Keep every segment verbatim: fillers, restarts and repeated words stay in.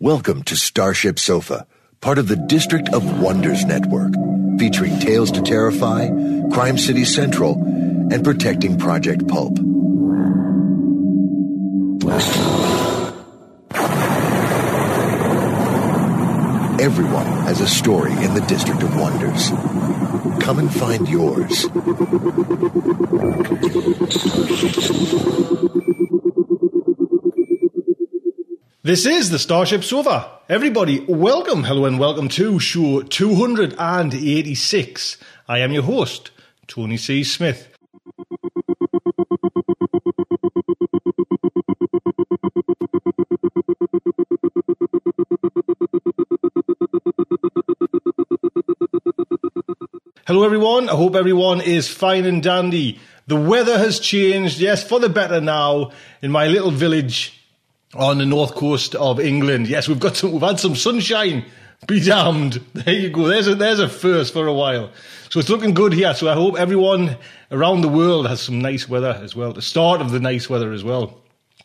Welcome to Starship Sofa, part of the District of Wonders network, featuring Tales to Terrify, Crime City Central, and protecting Project Pulp. Everyone has a story in the District of Wonders. Come and find yours. This is the Starship Sofa. Everybody, welcome, hello and welcome to show two hundred eighty-six. I am your host, Tony C. Smith. Hello everyone, I hope everyone is fine and dandy. The weather has changed, yes, for the better now in my little village on the north coast of England. Yes, we've got some, we've had some sunshine. Be damned. There you go. There's a, there's a first for a while. So it's looking good here. So I hope everyone around the world has some nice weather as well. The start of the nice weather as well.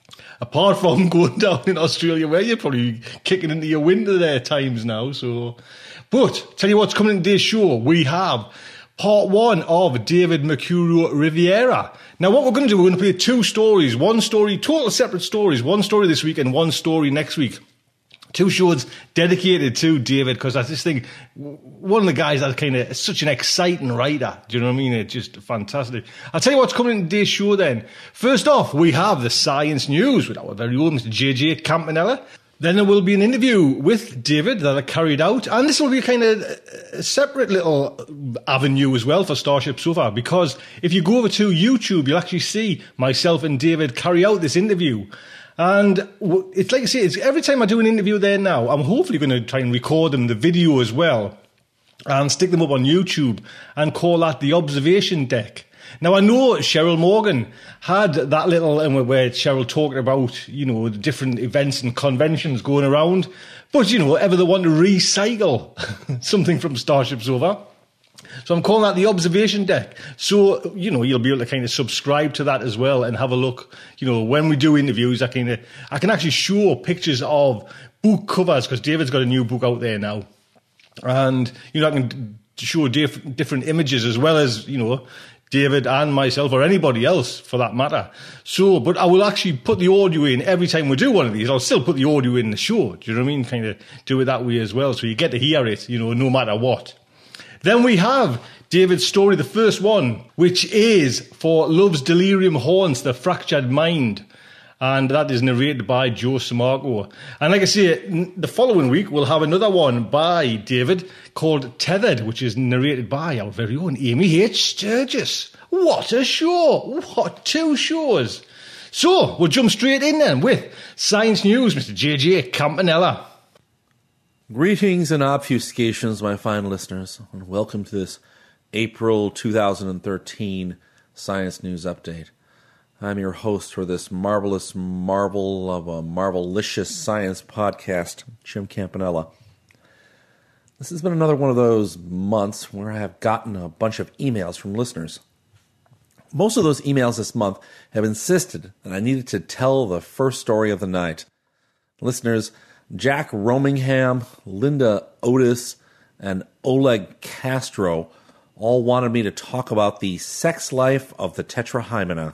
Apart from going down in Australia where you're probably kicking into your winter there times now. So, but tell you what's coming in today's show. We have part one of David Mercurio Riviera. Now, what we're going to do, we're going to play two stories. One story, total separate stories. One story this week and one story next week. Two shows dedicated to David, because I just think one of the guys that's kind of such an exciting writer. Do you know what I mean? It's just fantastic. I'll tell you what's coming in today's show then. First off, we have the science news with our very own Mister J J Campanella. Then there will be an interview with David that I carried out. And this will be kind of a separate little avenue as well for Starship Sofa, because if you go over to YouTube, you'll actually see myself and David carry out this interview. And it's like I say, it's every time I do an interview there now, I'm hopefully going to try and record them, the video as well, and stick them up on YouTube and call that the observation deck. Now, I know Cheryl Morgan had that little, where Cheryl talked about, you know, the different events and conventions going around. But, you know, ever they want to recycle something from Starship Sofa. So I'm calling that the observation deck. So, you know, you'll be able to kind of subscribe to that as well and have a look. You know, when we do interviews, I can, I can actually show pictures of book covers, because David's got a new book out there now. And, you know, I can show diff- different images as well as, you know, David and myself, or anybody else for that matter. So, but I will actually put the audio in every time we do one of these. I'll still put the audio in the show. Do you know what I mean? Kind of do it that way as well. So you get to hear it, you know, no matter what. Then we have David's story, the first one, which is for Love's Delirium Haunts, The Fractured Mind. And that is narrated by Joe Samarco. And like I say, the following week we'll have another one by David called Tethered, which is narrated by our very own Amy H. Sturgis. What a show! What two shows! So, we'll jump straight in then with Science News, Mister J J Campanella. Greetings and obfuscations, my fine listeners, and welcome to this April two thousand thirteen Science News Update. I'm your host for this marvelous marvel of a marvelicious science podcast, Jim Campanella. This has been another one of those months where I have gotten a bunch of emails from listeners. Most of those emails this month have insisted that I needed to tell the first story of the night. Listeners Jack Romingham, Linda Otis, and Oleg Castro all wanted me to talk about the sex life of the Tetrahymena.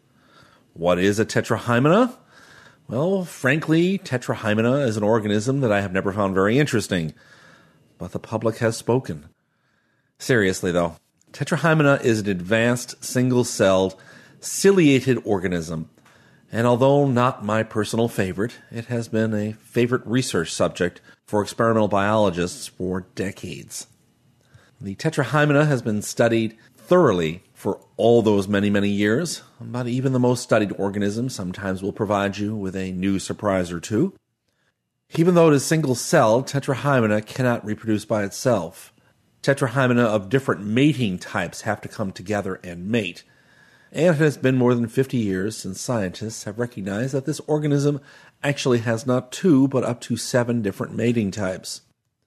What is a Tetrahymena? Well, frankly, Tetrahymena is an organism that I have never found very interesting. But the public has spoken. Seriously, though, Tetrahymena is an advanced, single-celled, ciliated organism. And although not my personal favorite, it has been a favorite research subject for experimental biologists for decades. The Tetrahymena has been studied thoroughly for all those many, many years, but even the most studied organism sometimes will provide you with a new surprise or two. Even though it is single-celled, Tetrahymena cannot reproduce by itself. Tetrahymena of different mating types have to come together and mate. And it has been more than fifty years since scientists have recognized that this organism actually has not two, but up to seven different mating types.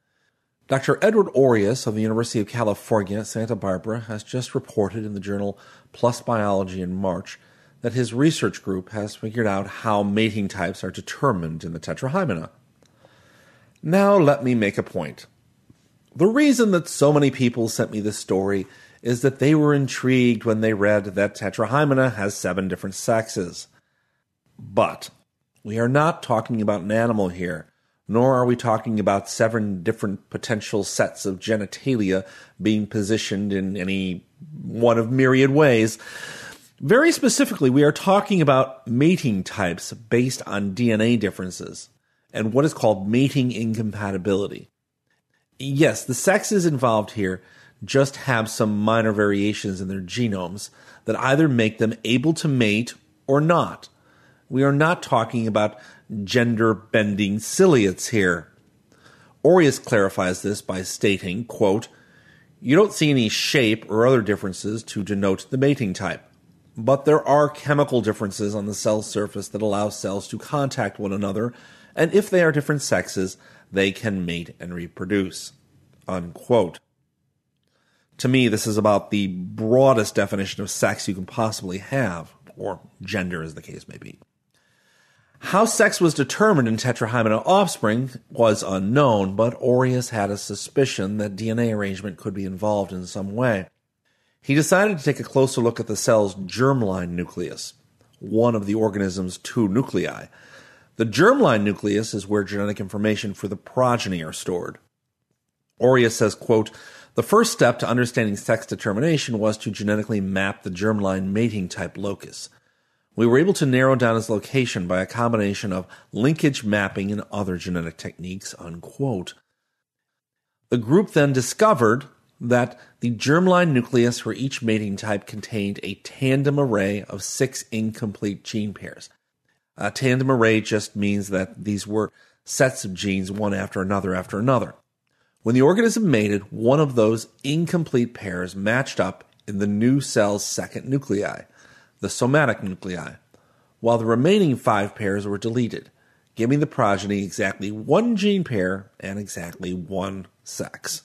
Doctor Edward Orius of the University of California, Santa Barbara, has just reported in the journal PLOS Biology in March that his research group has figured out how mating types are determined in the Tetrahymena. Now let me make a point. The reason that so many people sent me this story is that they were intrigued when they read that Tetrahymena has seven different sexes. But we are not talking about an animal here, nor are we talking about seven different potential sets of genitalia being positioned in any one of myriad ways. Very specifically, we are talking about mating types based on D N A differences and what is called mating incompatibility. Yes, the sexes involved here just have some minor variations in their genomes that either make them able to mate or not. We are not talking about gender-bending ciliates here. Orius clarifies this by stating, quote, "You don't see any shape or other differences to denote the mating type, but there are chemical differences on the cell surface that allow cells to contact one another, and if they are different sexes, they can mate and reproduce." Unquote. To me, this is about the broadest definition of sex you can possibly have, or gender as the case may be. How sex was determined in Tetrahymena offspring was unknown, but Orius had a suspicion that D N A arrangement could be involved in some way. He decided to take a closer look at the cell's germline nucleus, one of the organism's two nuclei. The germline nucleus is where genetic information for the progeny are stored. Orius says, quote, "The first step to understanding sex determination was to genetically map the germline mating type locus. We were able to narrow down its location by a combination of linkage mapping and other genetic techniques," unquote. The group then discovered that the germline nucleus for each mating type contained a tandem array of six incomplete gene pairs. A tandem array just means that these were sets of genes one after another after another. When the organism mated, one of those incomplete pairs matched up in the new cell's second nuclei, the somatic nuclei, while the remaining five pairs were deleted, giving the progeny exactly one gene pair and exactly one sex.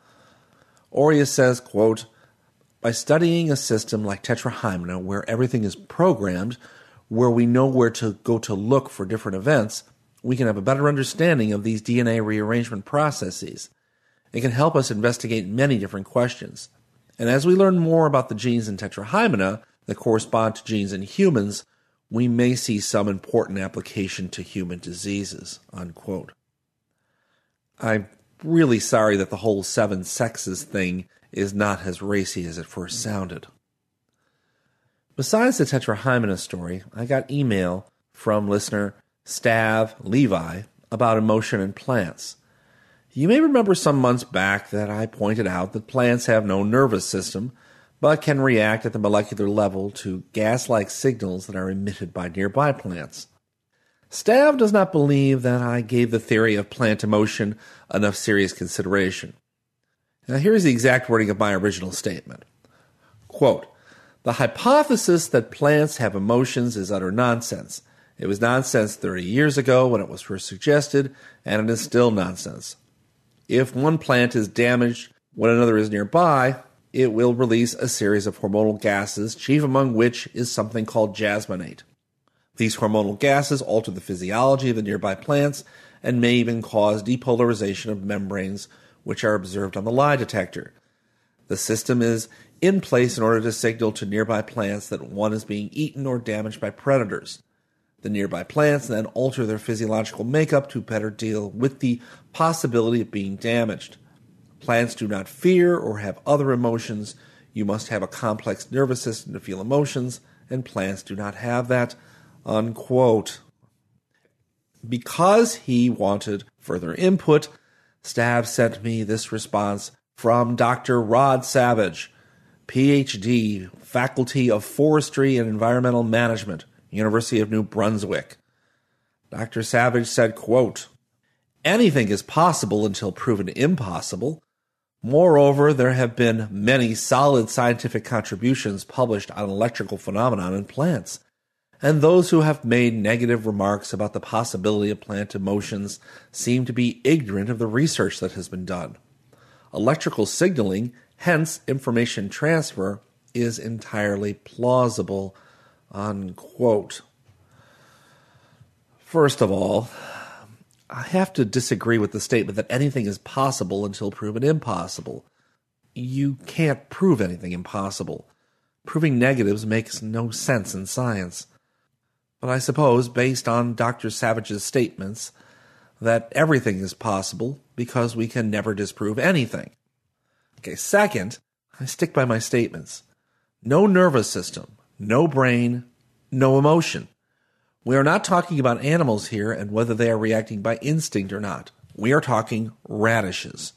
Orius says, quote, "By studying a system like Tetrahymena, where everything is programmed, where we know where to go to look for different events, we can have a better understanding of these D N A rearrangement processes. It can help us investigate many different questions. And as we learn more about the genes in Tetrahymena that correspond to genes in humans, we may see some important application to human diseases," unquote. I'm really sorry that the whole seven sexes thing is not as racy as it first sounded. Besides the Tetrahymena story, I got email from listener Stav Levi about emotion in plants. You may remember some months back that I pointed out that plants have no nervous system, but can react at the molecular level to gas-like signals that are emitted by nearby plants. Stav does not believe that I gave the theory of plant emotion enough serious consideration. Now here's the exact wording of my original statement. Quote, "The hypothesis that plants have emotions is utter nonsense. It was nonsense thirty years ago when it was first suggested, and it is still nonsense. If one plant is damaged when another is nearby, it will release a series of hormonal gases, chief among which is something called jasmonate. These hormonal gases alter the physiology of the nearby plants and may even cause depolarization of membranes, which are observed on the lie detector. The system is in place in order to signal to nearby plants that one is being eaten or damaged by predators. The nearby plants then alter their physiological makeup to better deal with the possibility of being damaged. Plants do not fear or have other emotions. You must have a complex nervous system to feel emotions, and plants do not have that," unquote. Because he wanted further input, Stav sent me this response from Doctor Rod Savage, P H D, Faculty of Forestry and Environmental Management, University of New Brunswick. Doctor Savage said, quote, "Anything is possible until proven impossible. Moreover, there have been many solid scientific contributions published on electrical phenomenon in plants, and those who have made negative remarks about the possibility of plant emotions seem to be ignorant of the research that has been done. Electrical signaling, hence information transfer, is entirely plausible," unquote. First of all, I have to disagree with the statement that anything is possible until proven impossible. You can't prove anything impossible. Proving negatives makes no sense in science. But I suppose, based on Doctor Savage's statements, that everything is possible because we can never disprove anything. Okay, second, I stick by my statements. No nervous system, no brain, no emotion. We are not talking about animals here and whether they are reacting by instinct or not. We are talking radishes.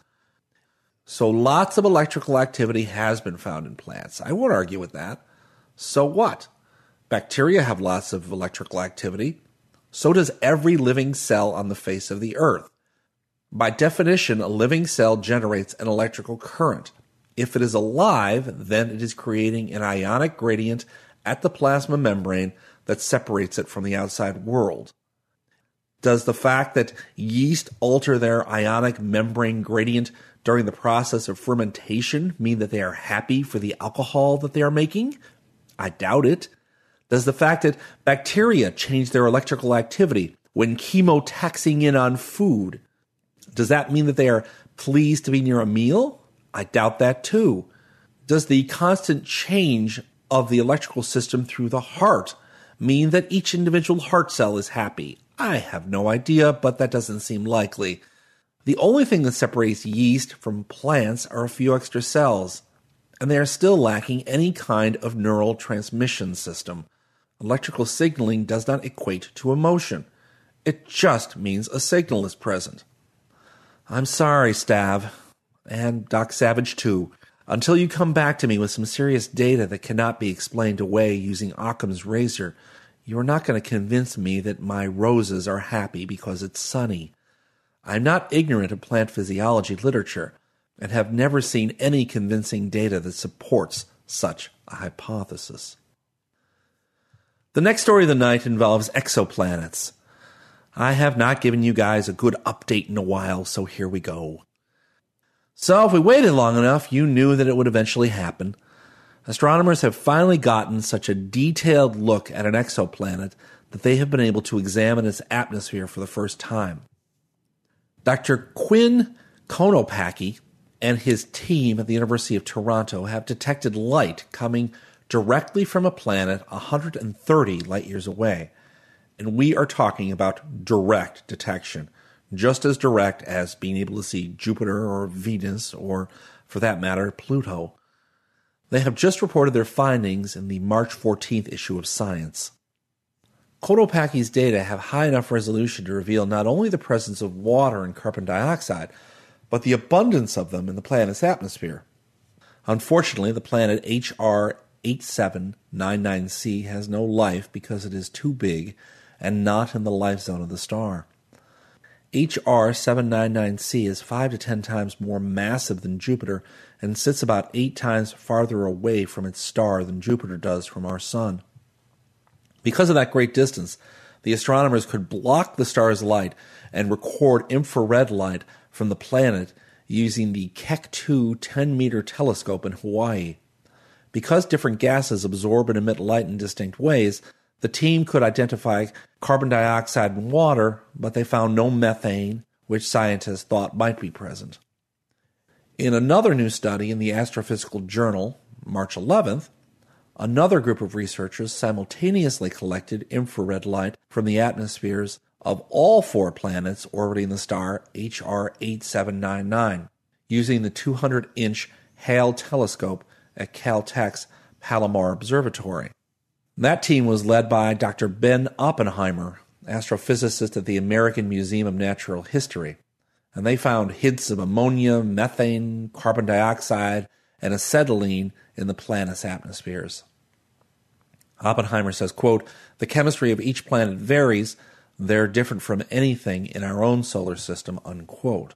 So lots of electrical activity has been found in plants. I won't argue with that. So what? Bacteria have lots of electrical activity. So does every living cell on the face of the earth. By definition, a living cell generates an electrical current. If it is alive, then it is creating an ionic gradient at the plasma membrane that separates it from the outside world. Does the fact that yeast alter their ionic membrane gradient during the process of fermentation mean that they are happy for the alcohol that they are making? I doubt it. Does the fact that bacteria change their electrical activity when chemotaxing in on food, does that mean that they are pleased to be near a meal? I doubt that too. Does the constant change of the electrical system through the heart mean that each individual heart cell is happy? I have no idea, but that doesn't seem likely. The only thing that separates yeast from plants are a few extra cells, and they are still lacking any kind of neural transmission system. Electrical signaling does not equate to emotion. It just means a signal is present. I'm sorry, Stav, and Doc Savage too. Until you come back to me with some serious data that cannot be explained away using Occam's razor, you are not going to convince me that my roses are happy because it's sunny. I'm not ignorant of plant physiology literature and have never seen any convincing data that supports such a hypothesis. The next story of the night involves exoplanets. I have not given you guys a good update in a while, so here we go. So if we waited long enough, you knew that it would eventually happen. Astronomers have finally gotten such a detailed look at an exoplanet that they have been able to examine its atmosphere for the first time. Doctor Quinn Konopacki and his team at the University of Toronto have detected light coming directly from a planet one hundred thirty light years away. And we are talking about direct detection, just as direct as being able to see Jupiter or Venus or, for that matter, Pluto. They have just reported their findings in the March fourteenth issue of Science. Konopacki's data have high enough resolution to reveal not only the presence of water and carbon dioxide, but the abundance of them in the planet's atmosphere. Unfortunately, the planet H R eight seven nine nine c has no life because it is too big and not in the life zone of the star. H R seven ninety-nine c is five to ten times more massive than Jupiter and sits about eight times farther away from its star than Jupiter does from our Sun. Because of that great distance, the astronomers could block the star's light and record infrared light from the planet using the Keck two ten-meter telescope in Hawaii. Because different gases absorb and emit light in distinct ways, the team could identify carbon dioxide and water, but they found no methane, which scientists thought might be present. In another new study in the Astrophysical Journal, March eleventh, another group of researchers simultaneously collected infrared light from the atmospheres of all four planets orbiting the star H R eight seven nine nine, using the two hundred inch Hale telescope at Caltech's Palomar Observatory. That team was led by Doctor Ben Oppenheimer, astrophysicist at the American Museum of Natural History, and they found hints of ammonia, methane, carbon dioxide, and acetylene in the planet's atmospheres. Oppenheimer says, quote, "The chemistry of each planet varies. They're different from anything in our own solar system," unquote.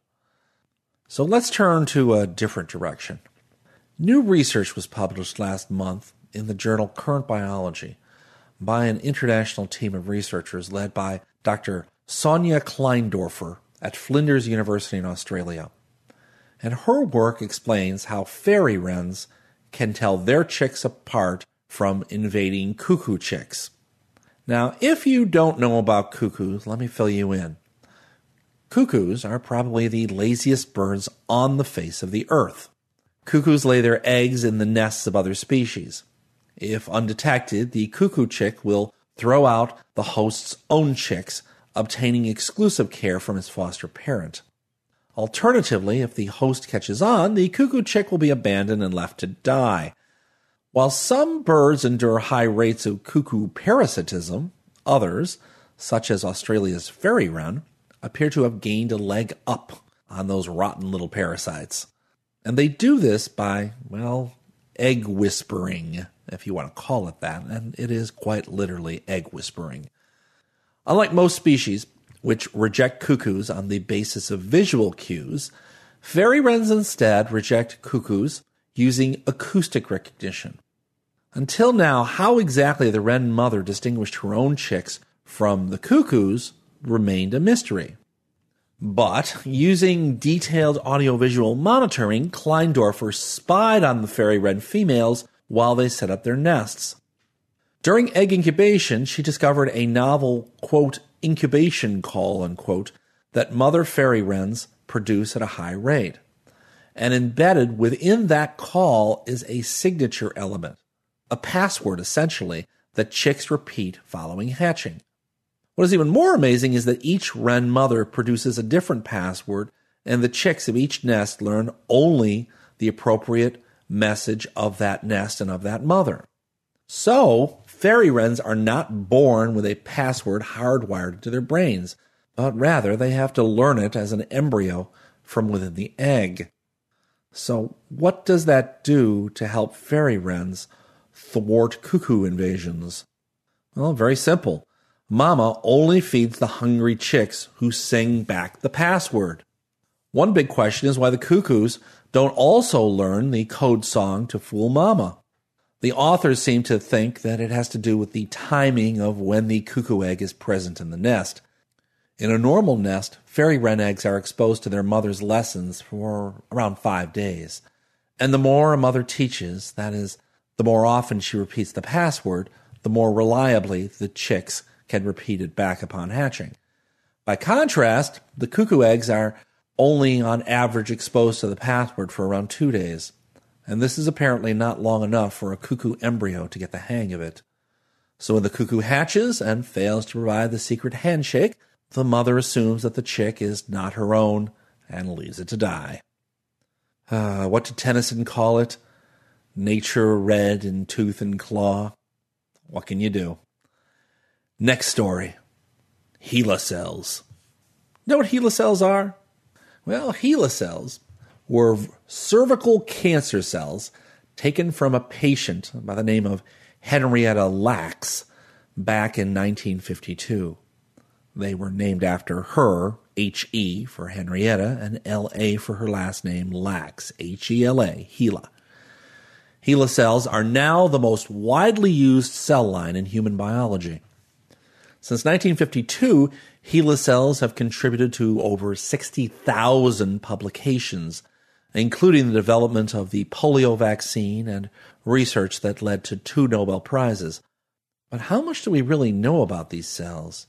So let's turn to a different direction. New research was published last month in the journal Current Biology by an international team of researchers led by Doctor Sonja Kleindorfer at Flinders University in Australia. And her work explains how fairy wrens can tell their chicks apart from invading cuckoo chicks. Now, if you don't know about cuckoos, let me fill you in. Cuckoos are probably the laziest birds on the face of the earth. Cuckoos lay their eggs in the nests of other species. If undetected, the cuckoo chick will throw out the host's own chicks, obtaining exclusive care from its foster parent. Alternatively, if the host catches on, the cuckoo chick will be abandoned and left to die. While some birds endure high rates of cuckoo parasitism, others, such as Australia's fairy wren, appear to have gained a leg up on those rotten little parasites. And they do this by, well, egg whispering, if you want to call it that, and it is quite literally egg whispering. Unlike most species, which reject cuckoos on the basis of visual cues, fairy wrens instead reject cuckoos using acoustic recognition. Until now, how exactly the wren mother distinguished her own chicks from the cuckoos remained a mystery. But using detailed audiovisual monitoring, Kleindorfer spied on the fairy wren females while they set up their nests. During egg incubation, she discovered a novel, quote, incubation call, unquote, that mother fairy wrens produce at a high rate. And embedded within that call is a signature element, a password essentially, that chicks repeat following hatching. What is even more amazing is that each wren mother produces a different password, and the chicks of each nest learn only the appropriate message of that nest and of that mother. So, fairy wrens are not born with a password hardwired into their brains, but rather they have to learn it as an embryo from within the egg. So, what does that do to help fairy wrens thwart cuckoo invasions? Well, very simple. Mama only feeds the hungry chicks who sing back the password. One big question is why the cuckoos don't also learn the code song to fool Mama. The authors seem to think that it has to do with the timing of when the cuckoo egg is present in the nest. In a normal nest, fairy wren eggs are exposed to their mother's lessons for around five days. And the more a mother teaches, that is, the more often she repeats the password, the more reliably the chicks can repeat it back upon hatching. By contrast, the cuckoo eggs are only on average exposed to the password for around two days, and this is apparently not long enough for a cuckoo embryo to get the hang of it. So when the cuckoo hatches and fails to provide the secret handshake, the mother assumes that the chick is not her own and leaves it to die. Uh, what did Tennyson call it? Nature red in tooth and claw. What can you do? Next story. HeLa cells. You know what HeLa cells are? Well, HeLa cells were cervical cancer cells taken from a patient by the name of Henrietta Lacks back in nineteen fifty-two. They were named after her, H E for Henrietta, and L A for her last name, Lacks, H E L A, HeLa. HeLa cells are now the most widely used cell line in human biology. Since nineteen fifty-two, HeLa cells have contributed to over sixty thousand publications, including the development of the polio vaccine and research that led to two Nobel Prizes. But how much do we really know about these cells?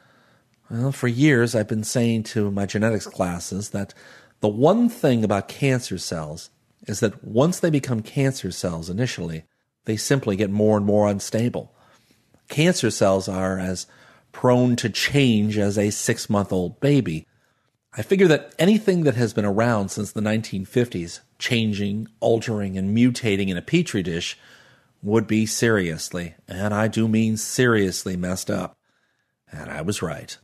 Well, for years I've been saying to my genetics classes that the one thing about cancer cells is that once they become cancer cells initially, they simply get more and more unstable. Cancer cells are as prone to change as a six-month-old baby. I figure that anything that has been around since the nineteen fifties, changing, altering, and mutating in a petri dish, would be seriously, and I do mean seriously, messed up. And I was right.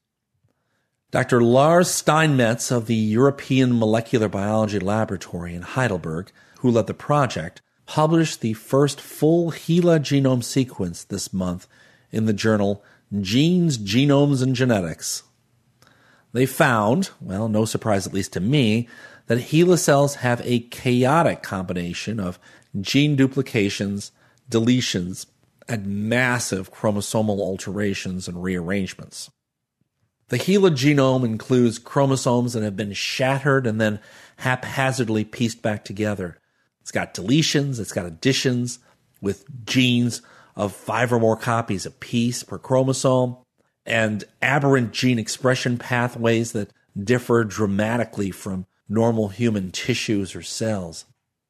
Doctor Lars Steinmetz of the European Molecular Biology Laboratory in Heidelberg, who led the project, published the first full HeLa genome sequence this month in the journal Genes, Genomes, and Genetics. They found, well, no surprise at least to me, that HeLa cells have a chaotic combination of gene duplications, deletions, and massive chromosomal alterations and rearrangements. The HeLa genome includes chromosomes that have been shattered and then haphazardly pieced back together. It's got deletions, it's got additions with genes of five or more copies apiece per chromosome, and aberrant gene expression pathways that differ dramatically from normal human tissues or cells.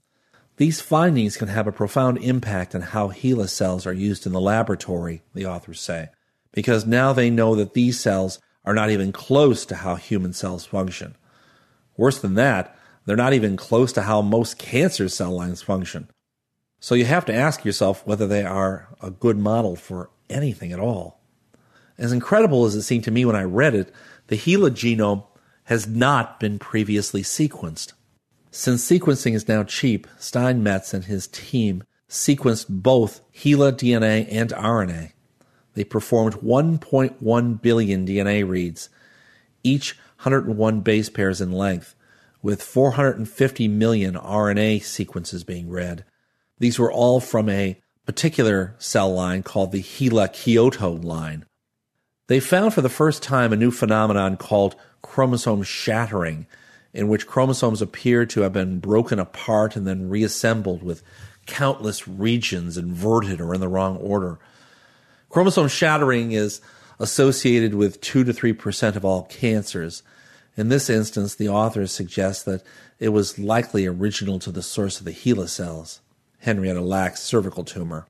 These findings can have a profound impact on how HeLa cells are used in the laboratory, the authors say, because now they know that these cells are not even close to how human cells function. Worse than that, they're not even close to how most cancer cell lines function. So you have to ask yourself whether they are a good model for anything at all. As incredible as it seemed to me when I read it, the HeLa genome has not been previously sequenced. Since sequencing is now cheap, Steinmetz and his team sequenced both HeLa D N A and R N A. They performed one point one billion D N A reads, each one hundred one base pairs in length, with four hundred fifty million R N A sequences being read. These were all from a particular cell line called the HeLa Kyoto line. They found for the first time a new phenomenon called chromosome shattering, in which chromosomes appear to have been broken apart and then reassembled with countless regions inverted or in the wrong order. Chromosome shattering is associated with two to three percent of all cancers. In this instance, the authors suggest that it was likely original to the source of the HeLa cells, Henrietta Lacks' cervical tumor.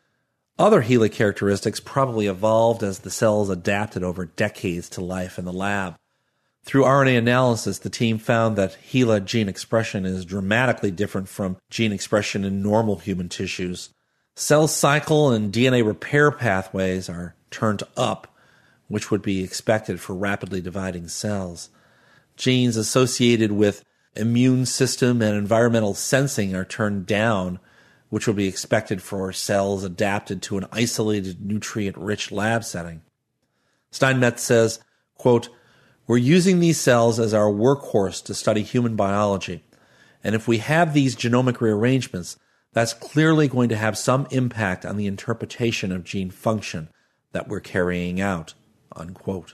Other HeLa characteristics probably evolved as the cells adapted over decades to life in the lab. Through R N A analysis, the team found that HeLa gene expression is dramatically different from gene expression in normal human tissues. Cell cycle and D N A repair pathways are turned up, which would be expected for rapidly dividing cells. Genes associated with immune system and environmental sensing are turned down, which would be expected for cells adapted to an isolated, nutrient-rich lab setting. Steinmetz says, quote, "We're using these cells as our workhorse to study human biology, and if we have these genomic rearrangements, that's clearly going to have some impact on the interpretation of gene function that we're carrying out," unquote.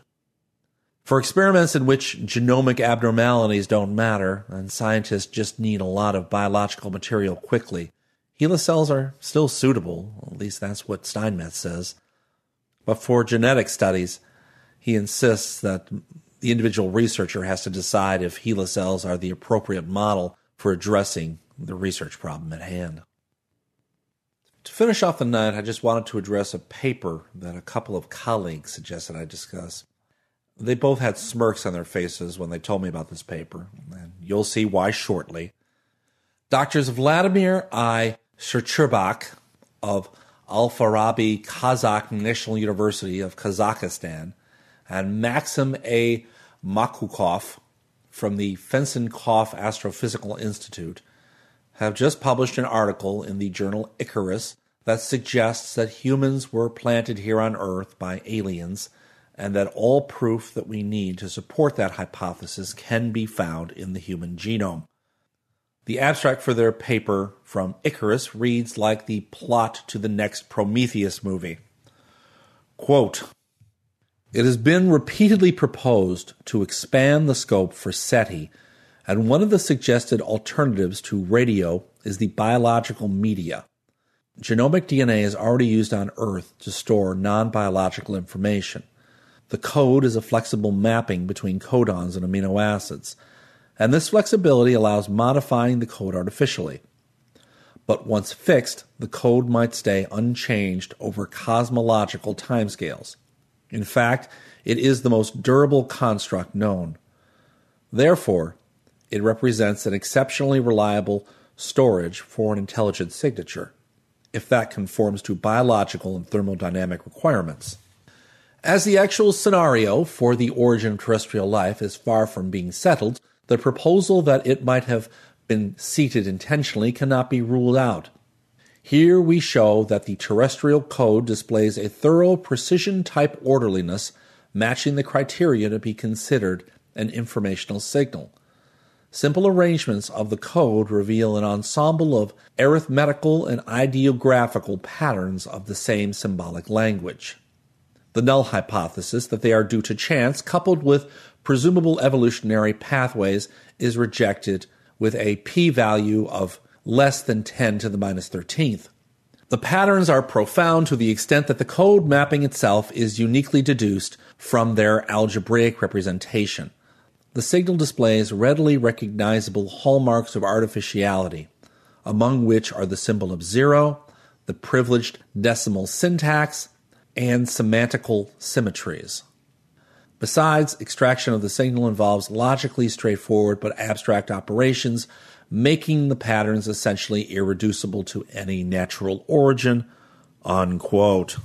For experiments in which genomic abnormalities don't matter, and scientists just need a lot of biological material quickly, HeLa cells are still suitable, at least that's what Steinmetz says. But for genetic studies, he insists that the individual researcher has to decide if HeLa cells are the appropriate model for addressing the research problem at hand. To finish off the night, I just wanted to address a paper that a couple of colleagues suggested I discuss. They both had smirks on their faces when they told me about this paper, and you'll see why shortly. Doctors Vladimir I. Shcherbak of Al-Farabi Kazakh National University of Kazakhstan and Maxim A. Makukov from the Fensenkov Astrophysical Institute have just published an article in the journal Icarus that suggests that humans were planted here on Earth by aliens and that all proof that we need to support that hypothesis can be found in the human genome. The abstract for their paper from Icarus reads like the plot to the next Prometheus movie. Quote, "It has been repeatedly proposed to expand the scope for SETI, and one of the suggested alternatives to radio is the biological media. Genomic D N A is already used on Earth to store non-biological information. The code is a flexible mapping between codons and amino acids, and this flexibility allows modifying the code artificially. But once fixed, the code might stay unchanged over cosmological timescales. In fact, it is the most durable construct known. Therefore, it represents an exceptionally reliable storage for an intelligent signature, if that conforms to biological and thermodynamic requirements. As the actual scenario for the origin of terrestrial life is far from being settled, the proposal that it might have been seated intentionally cannot be ruled out. Here we show that the terrestrial code displays a thorough precision-type orderliness matching the criteria to be considered an informational signal. Simple arrangements of the code reveal an ensemble of arithmetical and ideographical patterns of the same symbolic language. The null hypothesis that they are due to chance, coupled with presumable evolutionary pathways, is rejected with a p-value of less than ten to the minus thirteenth. The patterns are profound to the extent that the code mapping itself is uniquely deduced from their algebraic representation. the signal displays readily recognizable hallmarks of artificiality, among which are the symbol of zero, the privileged decimal syntax, and semantical symmetries. Besides, extraction of the signal involves logically straightforward but abstract operations, making the patterns essentially irreducible to any natural origin, unquote.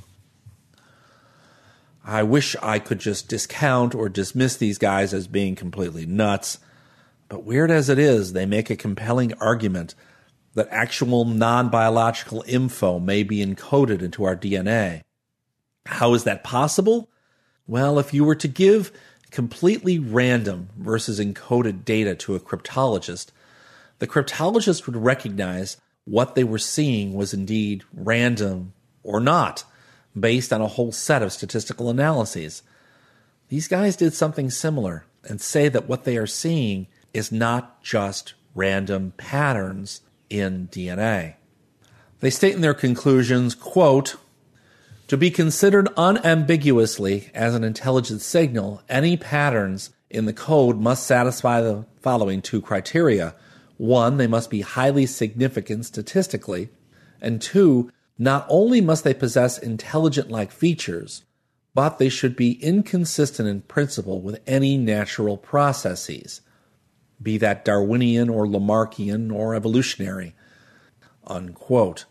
I wish I could just discount or dismiss these guys as being completely nuts, but weird as it is, they make a compelling argument that actual non-biological info may be encoded into our D N A. How is that possible? Well, if you were to give completely random versus encoded data to a cryptologist, the cryptologist would recognize what they were seeing was indeed random or not, based on a whole set of statistical analyses. These guys did something similar and say that what they are seeing is not just random patterns in D N A. They state in their conclusions, quote, "To be considered unambiguously as an intelligent signal, any patterns in the code must satisfy the following two criteria. One, they must be highly significant statistically, and two, not only must they possess intelligent-like features, but they should be inconsistent in principle with any natural processes, be that Darwinian or Lamarckian or evolutionary," unquote.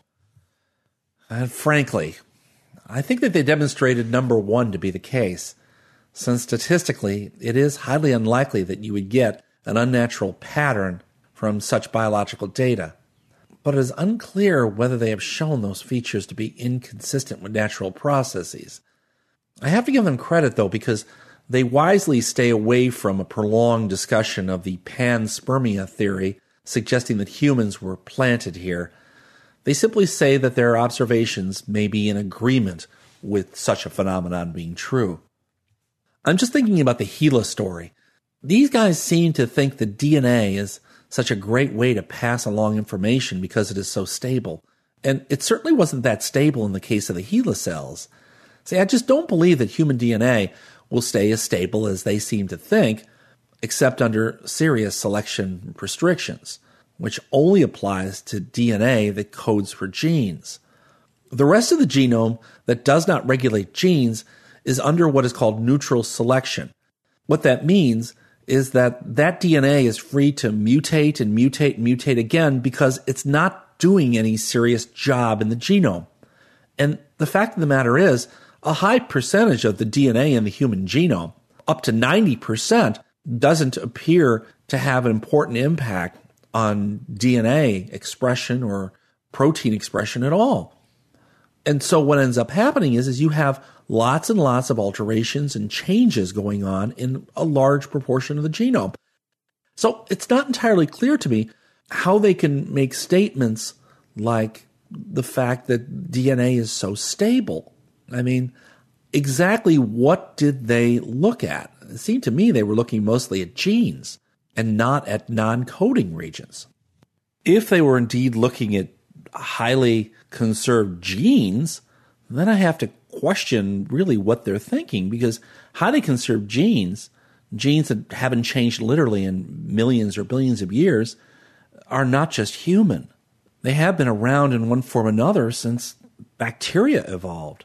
And frankly, I think that they demonstrated number one to be the case, since statistically it is highly unlikely that you would get an unnatural pattern from such biological data. But it is unclear whether they have shown those features to be inconsistent with natural processes. I have to give them credit, though, because they wisely stay away from a prolonged discussion of the panspermia theory, suggesting that humans were planted here. They simply say that their observations may be in agreement with such a phenomenon being true. I'm just thinking about the Gila story. These guys seem to think that D N A is such a great way to pass along information because it is so stable. And it certainly wasn't that stable in the case of the Gila cells. See, I just don't believe that human D N A will stay as stable as they seem to think, except under serious selection restrictions, which only applies to D N A that codes for genes. The rest of the genome that does not regulate genes is under what is called neutral selection. What that means is that that D N A is free to mutate and mutate and mutate again because it's not doing any serious job in the genome. And the fact of the matter is, a high percentage of the D N A in the human genome, up to ninety percent, doesn't appear to have an important impact on D N A expression or protein expression at all. And so what ends up happening is, is you have lots and lots of alterations and changes going on in a large proportion of the genome. So it's not entirely clear to me how they can make statements like the fact that D N A is so stable. I mean, exactly what did they look at? It seemed to me they were looking mostly at genes and not at non-coding regions. If they were indeed looking at highly conserved genes, then I have to question really what they're thinking, because highly conserved genes, genes that haven't changed literally in millions or billions of years, are not just human. They have been around in one form or another since bacteria evolved.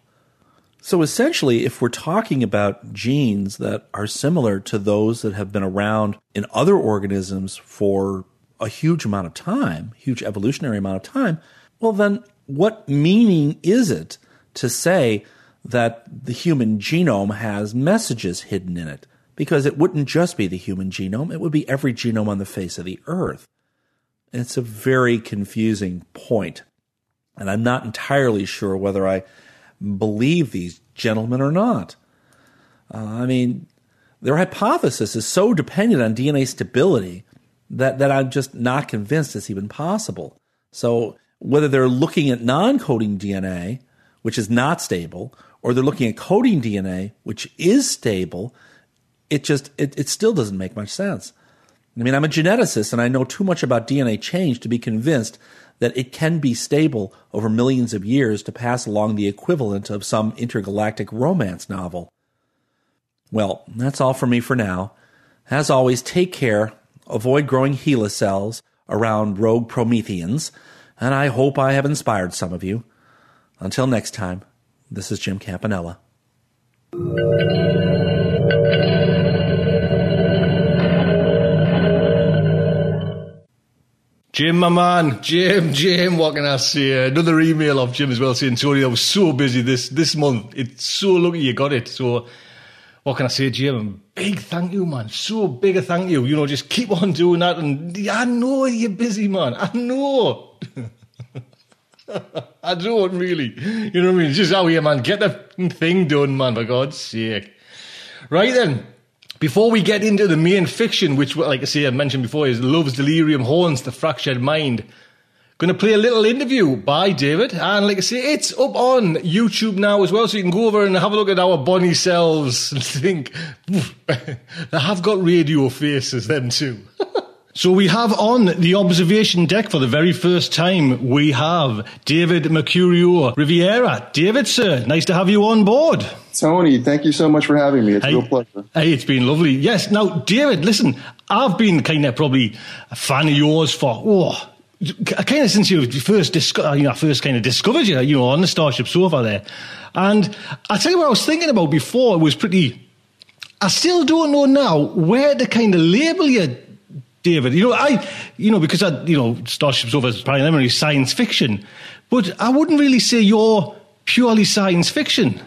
So essentially, if we're talking about genes that are similar to those that have been around in other organisms for a huge amount of time, huge evolutionary amount of time, well then what meaning is it to say that the human genome has messages hidden in it? Because it wouldn't just be the human genome, it would be every genome on the face of the earth. And it's a very confusing point. And I'm not entirely sure whether I believe these gentlemen or not. Uh, I mean, their hypothesis is so dependent on D N A stability that, that I'm just not convinced it's even possible. So whether they're looking at non-coding D N A, which is not stable, or they're looking at coding D N A, which is stable, it just, it, it still doesn't make much sense. I mean, I'm a geneticist and I know too much about D N A change to be convinced that it can be stable over millions of years to pass along the equivalent of some intergalactic romance novel. Well, that's all for me for now. As always, take care, avoid growing HeLa cells around rogue Prometheans, and I hope I have inspired some of you. Until next time, this is Jim Campanella. Jim, my man, Jim, Jim, what can I say? Another email of Jim as well saying, Tony, I was so busy this, this month. It's so lucky you got it. So what can I say, Jim? Big thank you, man. So big a thank you. You know, just keep on doing that. And I know you're busy, man. I know. I don't really. You know what I mean? Just out here, man. Get the thing done, man, for God's sake. Right then. Before we get into the main fiction, which, like I say, I mentioned before, is Love's Delirium Haunts the Fractured Mind, going to play a little interview by David. And like I say, it's up on YouTube now as well, so you can go over and have a look at our bonny selves and think, they have got radio faces, them too. So we have on the observation deck for the very first time, we have David Mercurio Riviera. David, sir, nice to have you on board. Tony, thank you so much for having me. It's hey, a real pleasure. Hey, it's been lovely. Yes. Now, David, listen, I've been kind of probably a fan of yours for, oh, kind of since you first, disco- you know, first kind of discovered you, you know, on the Starship Sofa there. And I tell you what I was thinking about before, it was pretty, I still don't know now where to kind of label you, David. You know, I, you know, because I, you know, Starship Sofa is primarily science fiction, but I wouldn't really say you're purely science fiction.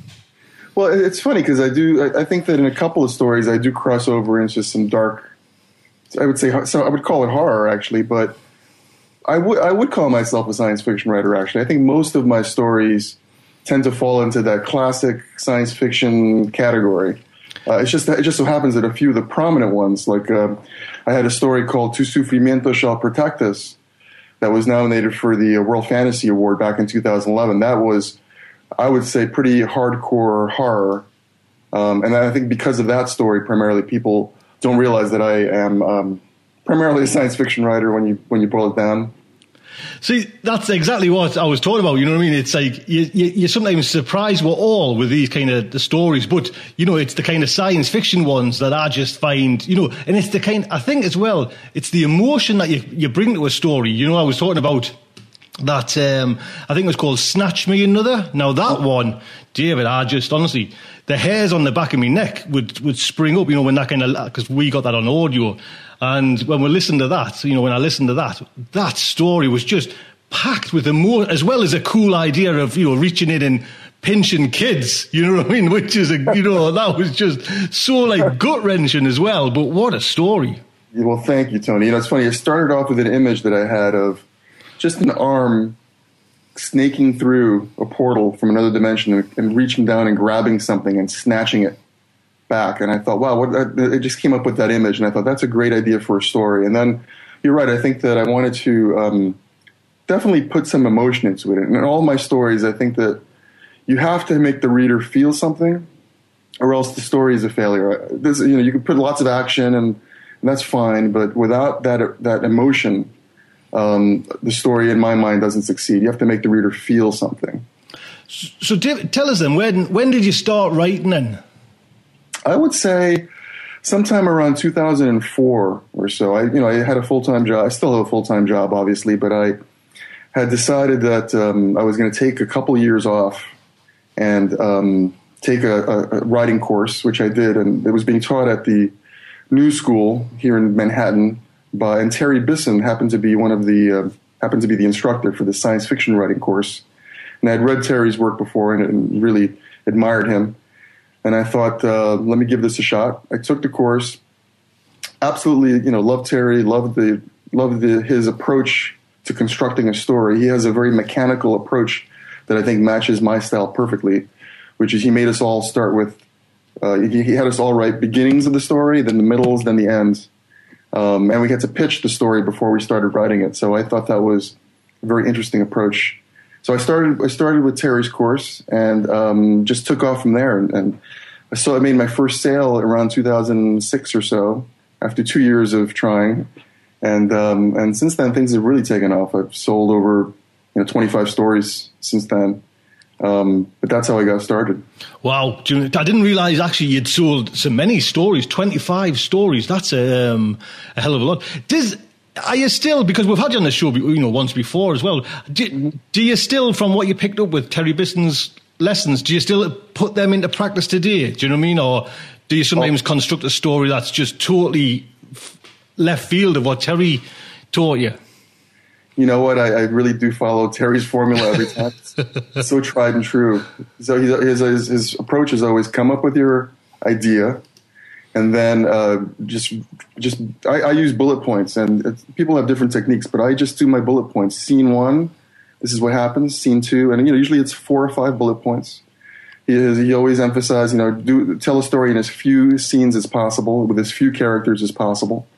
Well, it's funny because I do. I think that in a couple of stories, I do cross over into some dark. I would say so. I would call it horror, actually, but I would I would call myself a science fiction writer. Actually, I think most of my stories tend to fall into that classic science fiction category. Uh, it's just it just so happens that a few of the prominent ones, like uh, I had a story called "Tu Sufrimiento Shall Protect Us," that was nominated for the World Fantasy Award back in two thousand eleven. That was, I would say, pretty hardcore horror. Um, and I think because of that story, primarily, people don't realize that I am um, primarily a science fiction writer when you when you boil it down. See, that's exactly what I was talking about. You know what I mean? It's like you, you, you sometimes surprise we're all with these kind of the stories, but you know, it's the kind of science fiction ones that I just find, you know, and it's the kind. I think as well, it's the emotion that you you bring to a story. You know, I was talking about that. Um, I think it was called "Snatch Me Another." Now that one, David, I just honestly, the hairs on the back of my neck would would spring up. You know, when that kind of, because we got that on audio. And when we listened to that, you know, when I listened to that, that story was just packed with emotion, as well as a cool idea of, you know, reaching in and pinching kids, you know what I mean? Which is, a, you know, that was just so, like, gut-wrenching as well. But what a story. Well, thank you, Tony. You know, it's funny. It started off with an image that I had of just an arm snaking through a portal from another dimension and, and reaching down and grabbing something and snatching it back. And I thought, wow, what, it just came up with that image. And I thought, that's a great idea for a story. And then you're right. I think that I wanted to um, definitely put some emotion into it. And in all my stories, I think that you have to make the reader feel something or else the story is a failure. This, you know, you can put lots of action and, and that's fine. But without that, that emotion, um, the story in my mind doesn't succeed. You have to make the reader feel something. So, so tell us then, when, when did you start writing then? I would say sometime around two thousand four or so. I, you know, I had a full-time job. I still have a full-time job, obviously, but I had decided that um, I was going to take a couple years off and um, take a, a, a writing course, which I did, and it was being taught at the New School here in Manhattan. By and Terry Bisson happened to be one of the uh, happened to be the instructor for the science fiction writing course, and I'd read Terry's work before and, and really admired him. And I thought, uh, let me give this a shot. I took the course. Absolutely, you know, loved Terry, loved the loved the, his approach to constructing a story. He has a very mechanical approach that I think matches my style perfectly, which is he made us all start with, uh, he, he had us all write beginnings of the story, then the middles, then the ends. Um, and we had to pitch the story before we started writing it. So I thought that was a very interesting approach. So I started. I started with Terry's course and um, just took off from there. And, and so I made my first sale around two thousand six or so, after two years of trying. And um, and since then, things have really taken off. I've sold over you know twenty-five stories since then. Um, but that's how I got started. Wow. Do you, I didn't realize actually you'd sold so many stories, twenty-five stories. That's a, um, a hell of a lot. Does, are you still, because we've had you on the show, you know, once before as well. Do, do you still, from what you picked up with Terry Bisson's lessons, do you still put them into practice today? Do you know what I mean? Or do you sometimes oh. construct a story that's just totally left field of what Terry taught you? You know what? I, I really do follow Terry's formula every time. It's so tried and true. So his, his, his approach is always come up with your idea, and then uh, just just I, I use bullet points. And it's, people have different techniques, but I just do my bullet points. Scene one, this is what happens. Scene two, and you know usually it's four or five bullet points. He, he always emphasizes, you know, do tell a story in as few scenes as possible with as few characters as possible.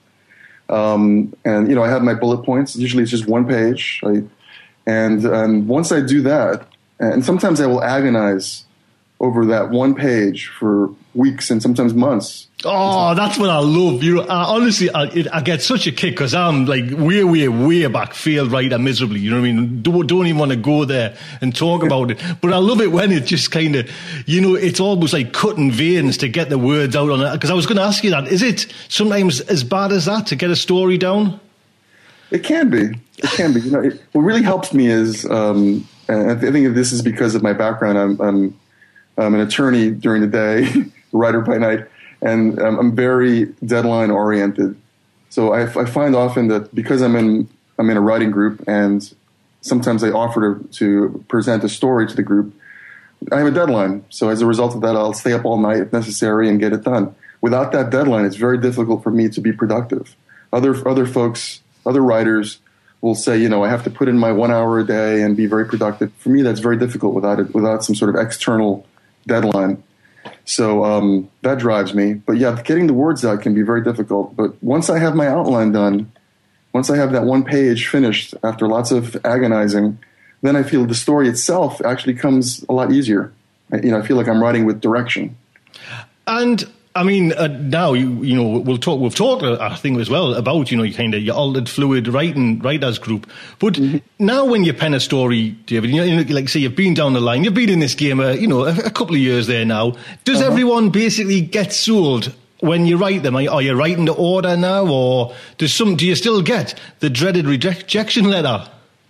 Um, and, you know, I have my bullet points. Usually it's just one page. I, and um, once I do that, and sometimes I will agonize over that one page for weeks and sometimes months. Oh, that's what I love. You know, I, honestly, I, it, I get such a kick because I'm like way, way, way back, failed writer miserably. You know what I mean? Don't, don't even want to go there and talk about it. But I love it when it just kind of, you know, it's almost like cutting veins to get the words out on it. Because I was going to ask you that. Is it sometimes as bad as that to get a story down? It can be. It can be. You know, it, what really helps me is, um, and I think this is because of my background. I'm, I'm, I'm an attorney during the day, writer by night. And um, I'm very deadline oriented. So I, I find often that because I'm in I'm in a writing group and sometimes they offer to, to present a story to the group, I have a deadline. So as a result of that, I'll stay up all night if necessary and get it done. Without that deadline, it's very difficult for me to be productive. Other other folks, other writers will say, you know, I have to put in my one hour a day and be very productive. For me, that's very difficult without it, without some sort of external deadline. So um, that drives me. But yeah, getting the words out can be very difficult. But once I have my outline done, once I have that one page finished after lots of agonizing, then I feel the story itself actually comes a lot easier. I, you know, I feel like I'm writing with direction. And I mean, uh, now you you know we'll talk. We've talked, uh, I think, as well about you know kind of your altered fluid writing writers group. But mm-hmm. now, when you pen a story, David, you know, like say you've been down the line, you've been in this game, uh, you know, a, a couple of years there now. Does uh-huh. everyone basically get sold when you write them? Are you, are you writing to order now, or does some? Do you still get the dreaded reject, rejection letter?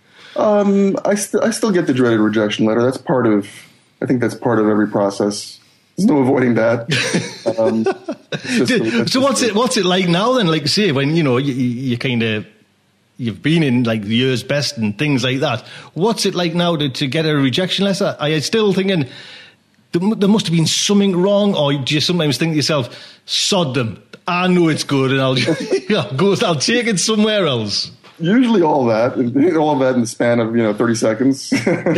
Um, I still I still get the dreaded rejection letter. That's part of. I think that's part of every process. There's no avoiding that. Um, just, so what's it what's it like now then? Like say when you know you, you kind of you've been in like the year's best and things like that. What's it like now to, to get a rejection letter? Are you still thinking there, there must have been something wrong, or do you sometimes think to yourself, "Sod them, I know it's good, and I'll yeah, go, I'll take it somewhere else." Usually, all that, all that in the span of you know thirty seconds.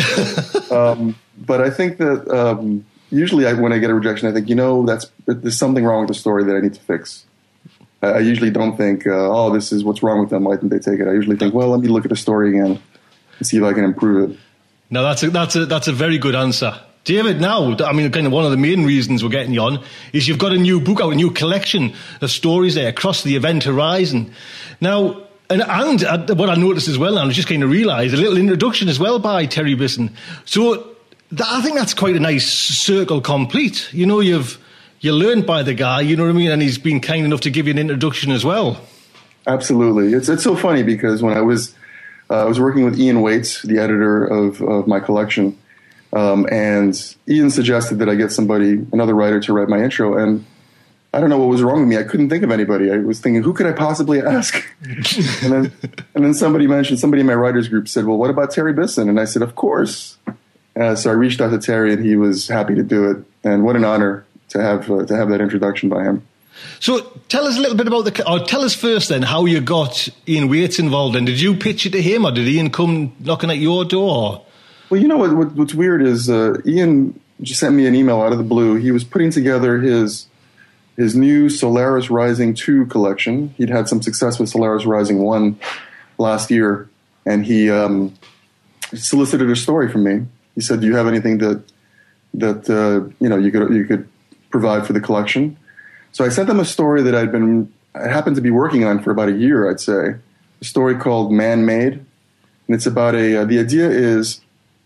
um, but I think that. Um, Usually, I, when I get a rejection, I think, you know, that's there's something wrong with the story that I need to fix. I, I usually don't think, uh, oh, this is what's wrong with them. Why didn't they take it? I usually think, well, let me look at the story again and see if I can improve it. Now, that's a, that's a, that's a very good answer. David, now, I mean, kind of one of the main reasons we're getting you on is you've got a new book out, a new collection of stories there, Across the Event Horizon. Now, and, and uh, what I noticed as well, and I just kind of realised, a little introduction as well by Terry Bisson. So, I think that's quite a nice circle complete. You know, you've you learned by the guy, you know what I mean, and he's been kind enough to give you an introduction as well. Absolutely, it's it's so funny because when I was uh, I was working with Ian Waits, the editor of of my collection, um, and Ian suggested that I get somebody, another writer, to write my intro, and I don't know what was wrong with me. I couldn't think of anybody. I was thinking, who could I possibly ask? and then and then somebody mentioned somebody in my writers group said, well, what about Terry Bisson? And I said, of course. Uh, so I reached out to Terry, and he was happy to do it. And what an honor to have uh, to have that introduction by him. So tell us a little bit about the. Or tell us first then how you got Ian Waits involved. And did you pitch it to him, or did Ian come knocking at your door? Well, you know what, what what's weird is uh, Ian just sent me an email out of the blue. He was putting together his his new Solaris Rising two collection. He'd had some success with Solaris Rising one last year, and he um, solicited a story from me. He said, "Do you have anything that that uh, you know you could you could provide for the collection?" So I sent them a story that I'd been I happened to be working on for about a year, I'd say. A story called Man Made, and it's about a. Uh, the idea is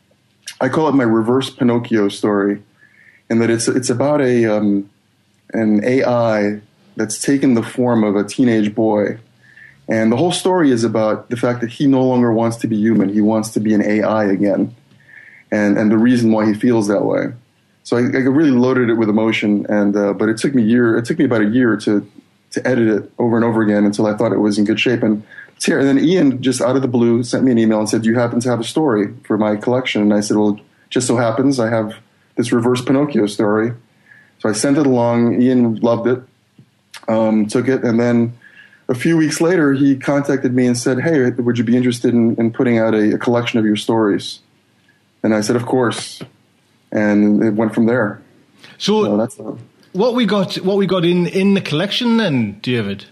I call it my reverse Pinocchio story, in that it's it's about a um, an A I that's taken the form of a teenage boy. And the whole story is about the fact that he no longer wants to be human. He wants to be an A I again, and and the reason why he feels that way. So I, I really loaded it with emotion, and uh, but it took me year. It took me about a year to to edit it over and over again until I thought it was in good shape. And, and then Ian, just out of the blue, sent me an email and said, "Do you happen to have a story for my collection?" And I said, "Well, just so happens I have this reverse Pinocchio story." So I sent it along. Ian loved it, um, took it, and then a few weeks later, he contacted me and said, "Hey, would you be interested in, in putting out a, a collection of your stories?" And I said, "Of course." And it went from there. So, so that's a, what we got, what we got in, in the collection then, David?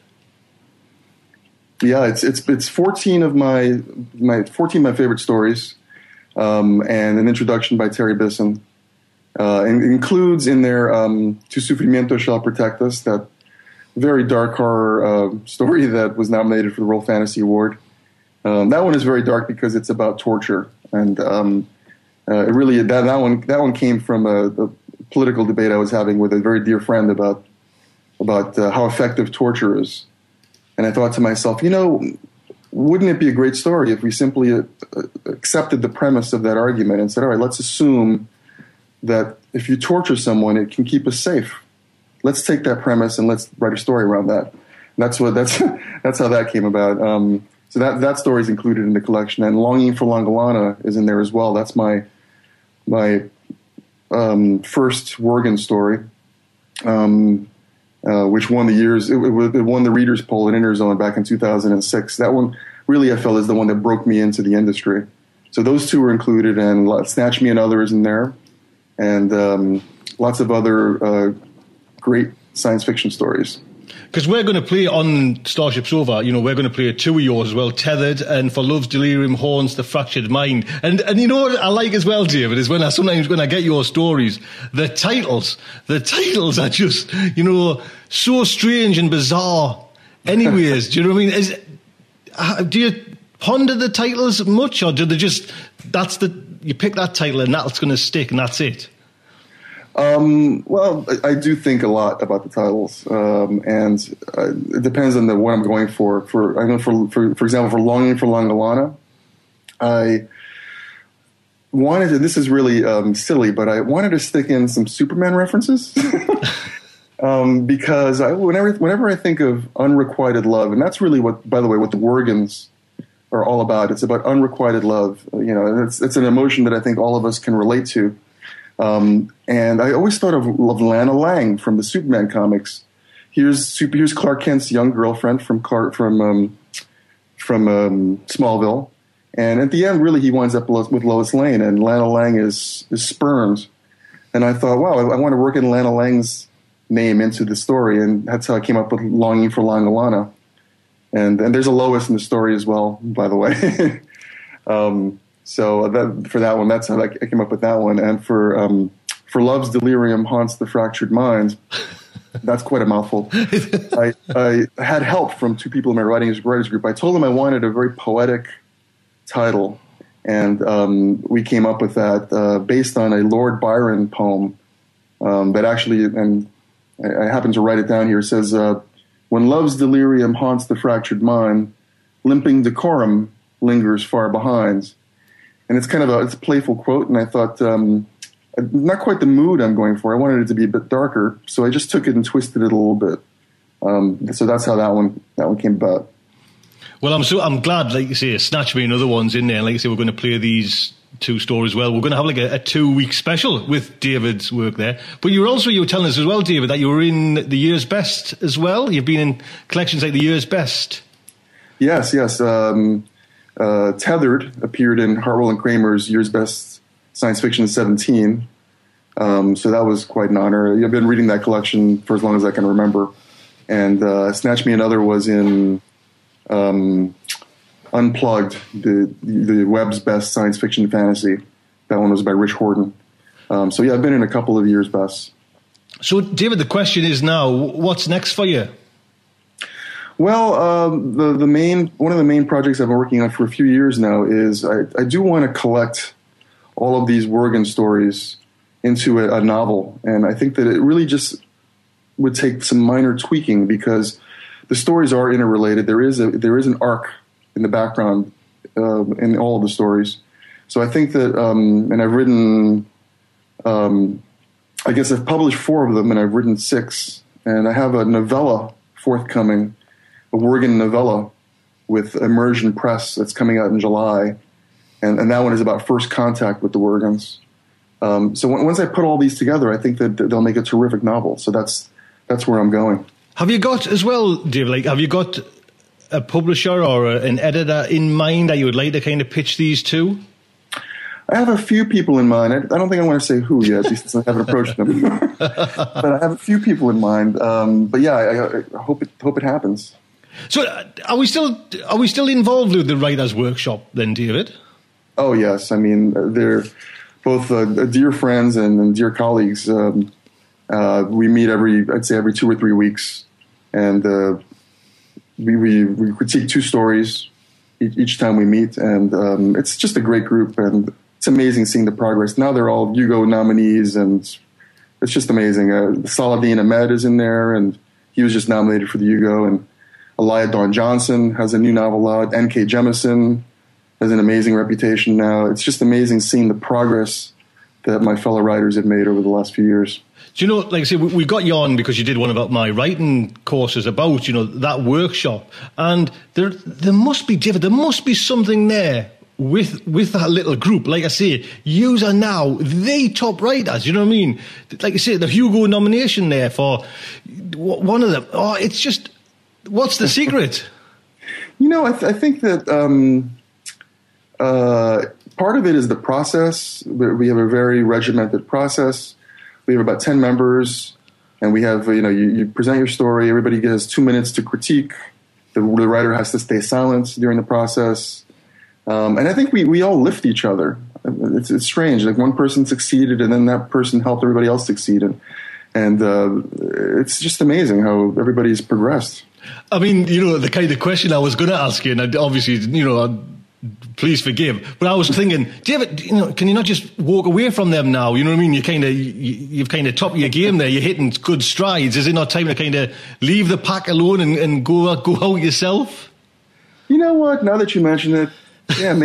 Yeah, it's it's it's fourteen of my my fourteen of my favorite stories, um, and an introduction by Terry Bisson. Uh, and it includes in there um, "Tu Sufrimiento Shall Protect Us," that very dark horror uh, story that was nominated for the World Fantasy Award. Um, that one is very dark because it's about torture, and um, uh, it really that, that one that one came from a, a political debate I was having with a very dear friend about about uh, how effective torture is. And I thought to myself, you know, wouldn't it be a great story if we simply uh, accepted the premise of that argument and said, all right, let's assume that if you torture someone, it can keep us safe. Let's take that premise and let's write a story around that. And that's what that's that's how that came about. Um, so that that story is included in the collection, and "Longing for Longolana" is in there as well. That's my my um, first Worgen story, um, uh, which won the years. It, it, it won the Readers' Poll at Interzone back in two thousand six. That one really I felt is the one that broke me into the industry. So those two were included, and "Snatch Me and Other" is in there, and um, lots of other. Uh, Great science fiction stories. Because we're going to play on Starship Sofa, you know, we're going to play two of yours as well, Tethered and For Love's Delirium Haunts the Fractured Mind. And and you know what I like as well, David, is when I sometimes when I get your stories, the titles, the titles are just, you know, so strange and bizarre. Anyways, do you know what I mean? Is, do you ponder the titles much, or do they just, that's the, you pick that title and that's going to stick and that's it? Um, well, I, I do think a lot about the titles, um, and uh, it depends on the what I'm going for. For I know, for for for example, for "Longing for Longolana," I wanted to. This is really um, silly, but I wanted to stick in some Superman references um, because I, whenever whenever I think of unrequited love, and that's really what, by the way, what the Worgens are all about. It's about unrequited love. You know, it's it's an emotion that I think all of us can relate to. Um, and I always thought of, of Lana Lang from the Superman comics. Here's super, here's Clark Kent's young girlfriend from Clark from um, from um, Smallville, and at the end, really, he winds up with Lois Lane, and Lana Lang is is spurned. And I thought, wow, I, I want to work in Lana Lang's name into the story, and that's how I came up with "Longing for Longolana." And and there's a Lois in the story as well, by the way. um, So that, for that one, that's how I came up with that one. And for um, for Love's Delirium Haunts the Fractured Mind, that's quite a mouthful. I, I had help from two people in my writing writers group. I told them I wanted a very poetic title, and um, we came up with that uh, based on a Lord Byron poem um, that actually, and I, I happen to write it down here. It says, uh, "When love's delirium haunts the fractured mind, limping decorum lingers far behind." And it's kind of a, it's a playful quote, and I thought, um, not quite the mood I'm going for. I wanted it to be a bit darker, so I just took it and twisted it a little bit. Um, so that's how that one that one came about. Well, I'm so I'm glad, like you say, Snatch Me and Other ones in there. And like you say, we're going to play these two stories as well. We're going to have like a, a two-week special with David's work there. But you were also, you were telling us as well, David, that you were in the Year's Best as well. You've been in collections like the Year's Best. Yes, yes. Um, Uh, Tethered appeared in Hartwell and Kramer's Year's Best Science Fiction seventeen. Um, so that was quite an honor. I've been reading that collection for as long as I can remember. And uh, Snatch Me and Other was in um, Unplugged, the, the web's best science fiction fantasy. That one was by Rich Horton. Um, so yeah, I've been in a couple of Year's Bests. So David, the question is now, what's next for you? Well, um, the the main one of the main projects I've been working on for a few years now is I, I do want to collect all of these Worgen stories into a, a novel. And I think that it really just would take some minor tweaking because the stories are interrelated. There is a there is an arc in the background uh, in all of the stories. So I think that, um, and I've written, um, I guess I've published four of them, and I've written six. And I have a novella forthcoming, a Worgen novella with Immersion Press that's coming out in July. And, and that one is about first contact with the Worgens. Um, so when, once I put all these together, I think that they'll make a terrific novel. So that's that's where I'm going. Have you got as well, Dave? Like, have you got a publisher or a, an editor in mind that you would like to kind of pitch these to? I have a few people in mind. I, I don't think I want to say who yet, since I haven't approached them. But I have a few people in mind. Um, but yeah, I, I hope it hope it happens. So, uh, are we still are we still involved with the Writers' Workshop then, David? Oh yes, I mean they're both uh, dear friends and, and dear colleagues. Um, uh, we meet every I'd say every two or three weeks, and uh, we, we we critique two stories each, each time we meet, and um, it's just a great group and. It's amazing seeing the progress. Now they're all Hugo nominees, and it's just amazing. Uh, Saladin Ahmed is in there, and he was just nominated for the Hugo. And Elia Dawn Johnson has a new novel out. N K Jemisin has an amazing reputation now. It's just amazing seeing the progress that my fellow writers have made over the last few years. Do you know, like I say, we got you on because you did one about my writing courses about, you know, that workshop. And there there must be, David, there must be something there with with that little group. Like I say, yous are now the top writers, you know what I mean? Like you say, the Hugo nomination there for one of them. Oh, it's just, what's the secret? You know, I, th- I think that um, uh, part of it is the process. We have a very regimented process. We have about ten members, and we have, you know, you, you present your story, everybody gets two minutes to critique. The, the writer has to stay silent during the process. Um, and I think we, we all lift each other. It's, it's strange. Like one person succeeded, and then that person helped everybody else succeed. And, and uh, it's just amazing how everybody's progressed. I mean, you know, the kind of question I was going to ask you, and I obviously, you know, please forgive, but I was thinking, David, you know, can you not just walk away from them now? You know what I mean? You kind of, you, you've kind of topped your game there. You're hitting good strides. Is it not time to kind of leave the pack alone and, and go out, go out yourself? You know what? Now that you mention it, yeah,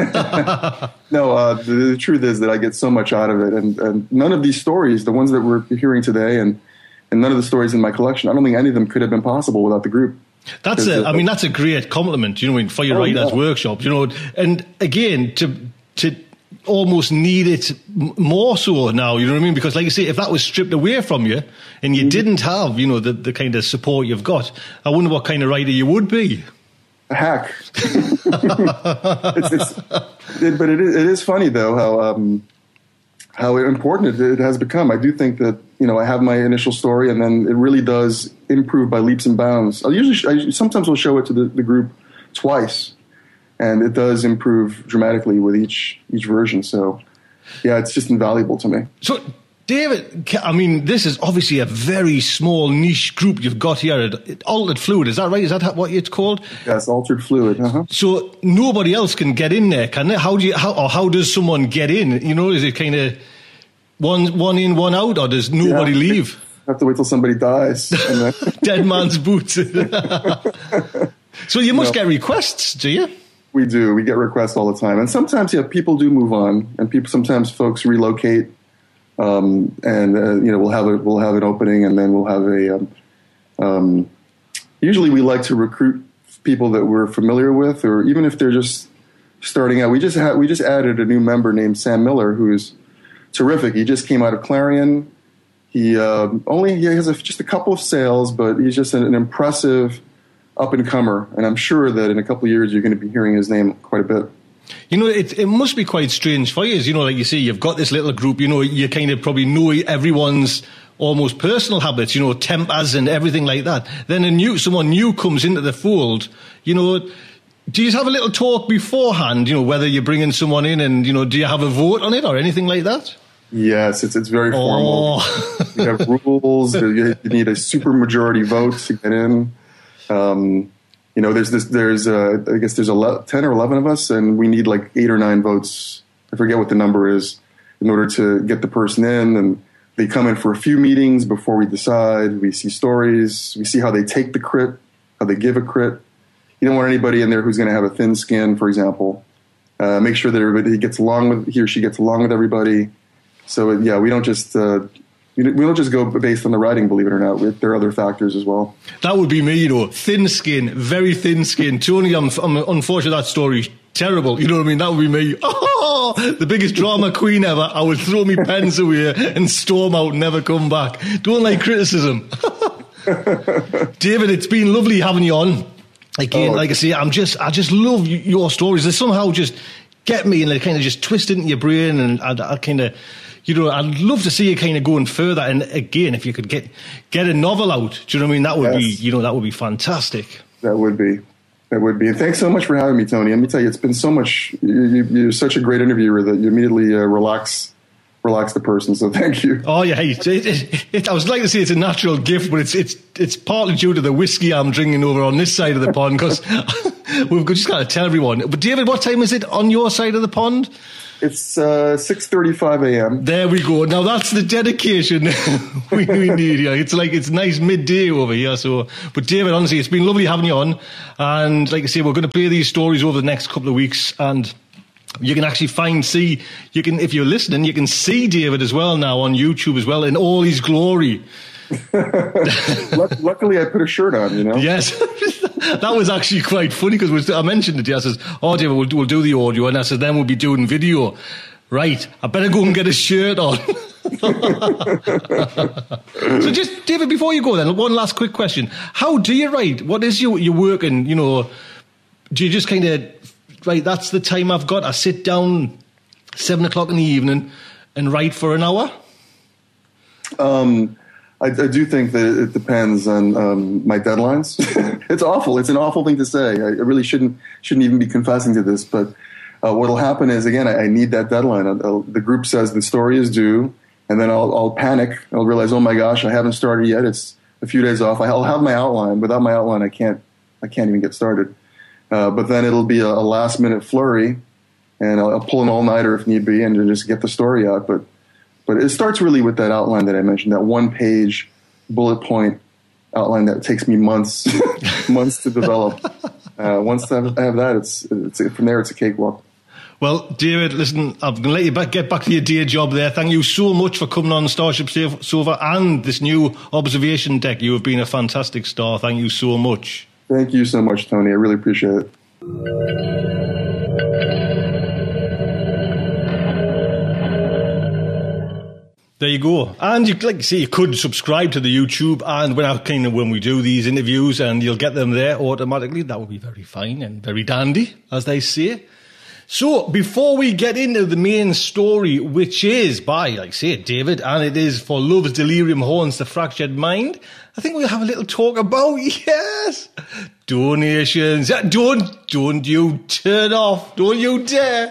no. Uh, the, the truth is that I get so much out of it, and, and none of these stories, the ones that we're hearing today, and, and none of the stories in my collection, I don't think any of them could have been possible without the group. That's a, I mean, that's a great compliment, you know, for your oh, writers' yeah. workshop, you know, and again, to to almost need it more so now, you know what I mean? Because like you say, if that was stripped away from you and you mm-hmm. didn't have, you know, the, the kind of support you've got, I wonder what kind of writer you would be. A hack. it's, it's, it, but it is, it is funny, though, how um, how important it, it has become. I do think that, you know, I have my initial story, and then it really does improve by leaps and bounds. I'll usually, I sometimes will show it to the, the group twice, and it does improve dramatically with each each version. So, yeah, it's just invaluable to me. So, David, I mean, this is obviously a very small niche group you've got here at Altered Fluid. Is that right? Is that what it's called? Yes, Altered Fluid. Uh-huh. So nobody else can get in there, can they? How do you? How or how does someone get in? You know, is it kind of one one in, one out, or does nobody yeah, leave? Have to wait till somebody dies. And then Dead man's boots. So you must no. get requests, do you? We do. We get requests all the time, and sometimes, yeah, people do move on, and people sometimes folks relocate. Um, and uh, you know, we'll have a we'll have an opening, and then we'll have a. Um, um, usually, we like to recruit people that we're familiar with, or even if they're just starting out. We just ha- we just added a new member named Sam Miller, who is terrific. He just came out of Clarion. He uh, only he has a, just a couple of sales, but he's just an, an impressive up and comer. And I'm sure that in a couple of years, you're going to be hearing his name quite a bit. You know, it it must be quite strange for you. You know, like you say, you've got this little group, you know, you kind of probably know everyone's almost personal habits, you know, tempers and everything like that. Then a new, someone new comes into the fold, you know, do you have a little talk beforehand, you know, whether you're bringing someone in and, you know, do you have a vote on it or anything like that? Yes, it's it's very formal. Oh. You have rules. You need a supermajority vote to get in. Um You know, there's this. There's, uh, I guess, there's a ten or eleven of us, and we need like eight or nine votes I forget what the number is, in order to get the person in. And they come in for a few meetings before we decide. We see stories. We see how they take the crit, how they give a crit. You don't want anybody in there who's going to have a thin skin, for example. Uh, make sure that everybody gets along with, he or she gets along with everybody. So, yeah, we don't just... Uh, We don't just go based on the writing, believe it or not. There are other factors as well. That would be me, you know. Thin skin, very thin skin. Tony, I'm, I'm unfortunate that story. Terrible. You know what I mean? That would be me. Oh, the biggest drama queen ever. I would throw my pens away and storm out and never come back. Don't like criticism. David, it's been lovely having you on. Again, oh, like I say, I'm just, I just love your stories. They somehow just get me and they kind of just twist into your brain, and I, I kind of... You know, I'd love to see you kind of going further. And again, if you could get get a novel out, do you know what I mean? That would yes. be, you know, that would be fantastic. That would be. That would be. And thanks so much for having me, Tony. Let me tell you, it's been so much. You, you're such a great interviewer that you immediately uh, relax, relax the person. So thank you. Oh yeah, it, it, it, I was like to say it's a natural gift, but it's it's it's partly due to the whiskey I'm drinking over on this side of the pond, because we've just got to tell everyone. But David, what time is it on your side of the pond? It's uh, six thirty-five a.m. There we go. Now that's the dedication we, we need here. It's like it's nice midday over here. So, but David, honestly, it's been lovely having you on. And like I say, we're going to play these stories over the next couple of weeks, and you can actually find, see, you can, if you're listening, you can see David as well now on YouTube as well in all his glory. Luckily, I put a shirt on, you know. Yes. That was actually quite funny, because I mentioned it. I says, "Oh, David, we'll, we'll do the audio," and I said, "Then we'll be doing video." Right, I better go and get a shirt on. So, just David, before you go, then one last quick question: how do you write? What is your your work? And you know, do you just kind of right? That's the time I've got. I sit down seven o'clock in the evening and write for an hour. Um. I, I do think that it depends on um, my deadlines. It's awful. It's an awful thing to say. I really shouldn't shouldn't even be confessing to this. But uh, what will happen is, again, I, I need that deadline. I'll, I'll, the group says the story is due, and then I'll, I'll panic. I'll realize, oh my gosh, I haven't started yet. It's a few days off. I'll have my outline. Without my outline, I can't I can't even get started. Uh, but then it'll be a, a last minute flurry, and I'll, I'll pull an all nighter if need be, and just get the story out. But But it starts really with that outline that I mentioned, that one-page bullet point outline that takes me months, months to develop. Uh, once I have that, it's, it's from there. It's a cakewalk. Well, David, listen, I'm going to let you back, get back to your day job there. Thank you so much for coming on Starship Sofa and this new observation deck. You have been a fantastic star. Thank you so much. Thank you so much, Tony. I really appreciate it. There you go. And you, like you say, you could subscribe to the YouTube, and when I kind of when we do these interviews, and you'll get them there automatically. That would be very fine and very dandy, as they say. So before we get into the main story, which is by, like I say, David, and it is For Love's Delirium Haunts the Fractured Mind, I think we'll have a little talk about, yes, donations. Don't, don't you turn off. Don't you dare.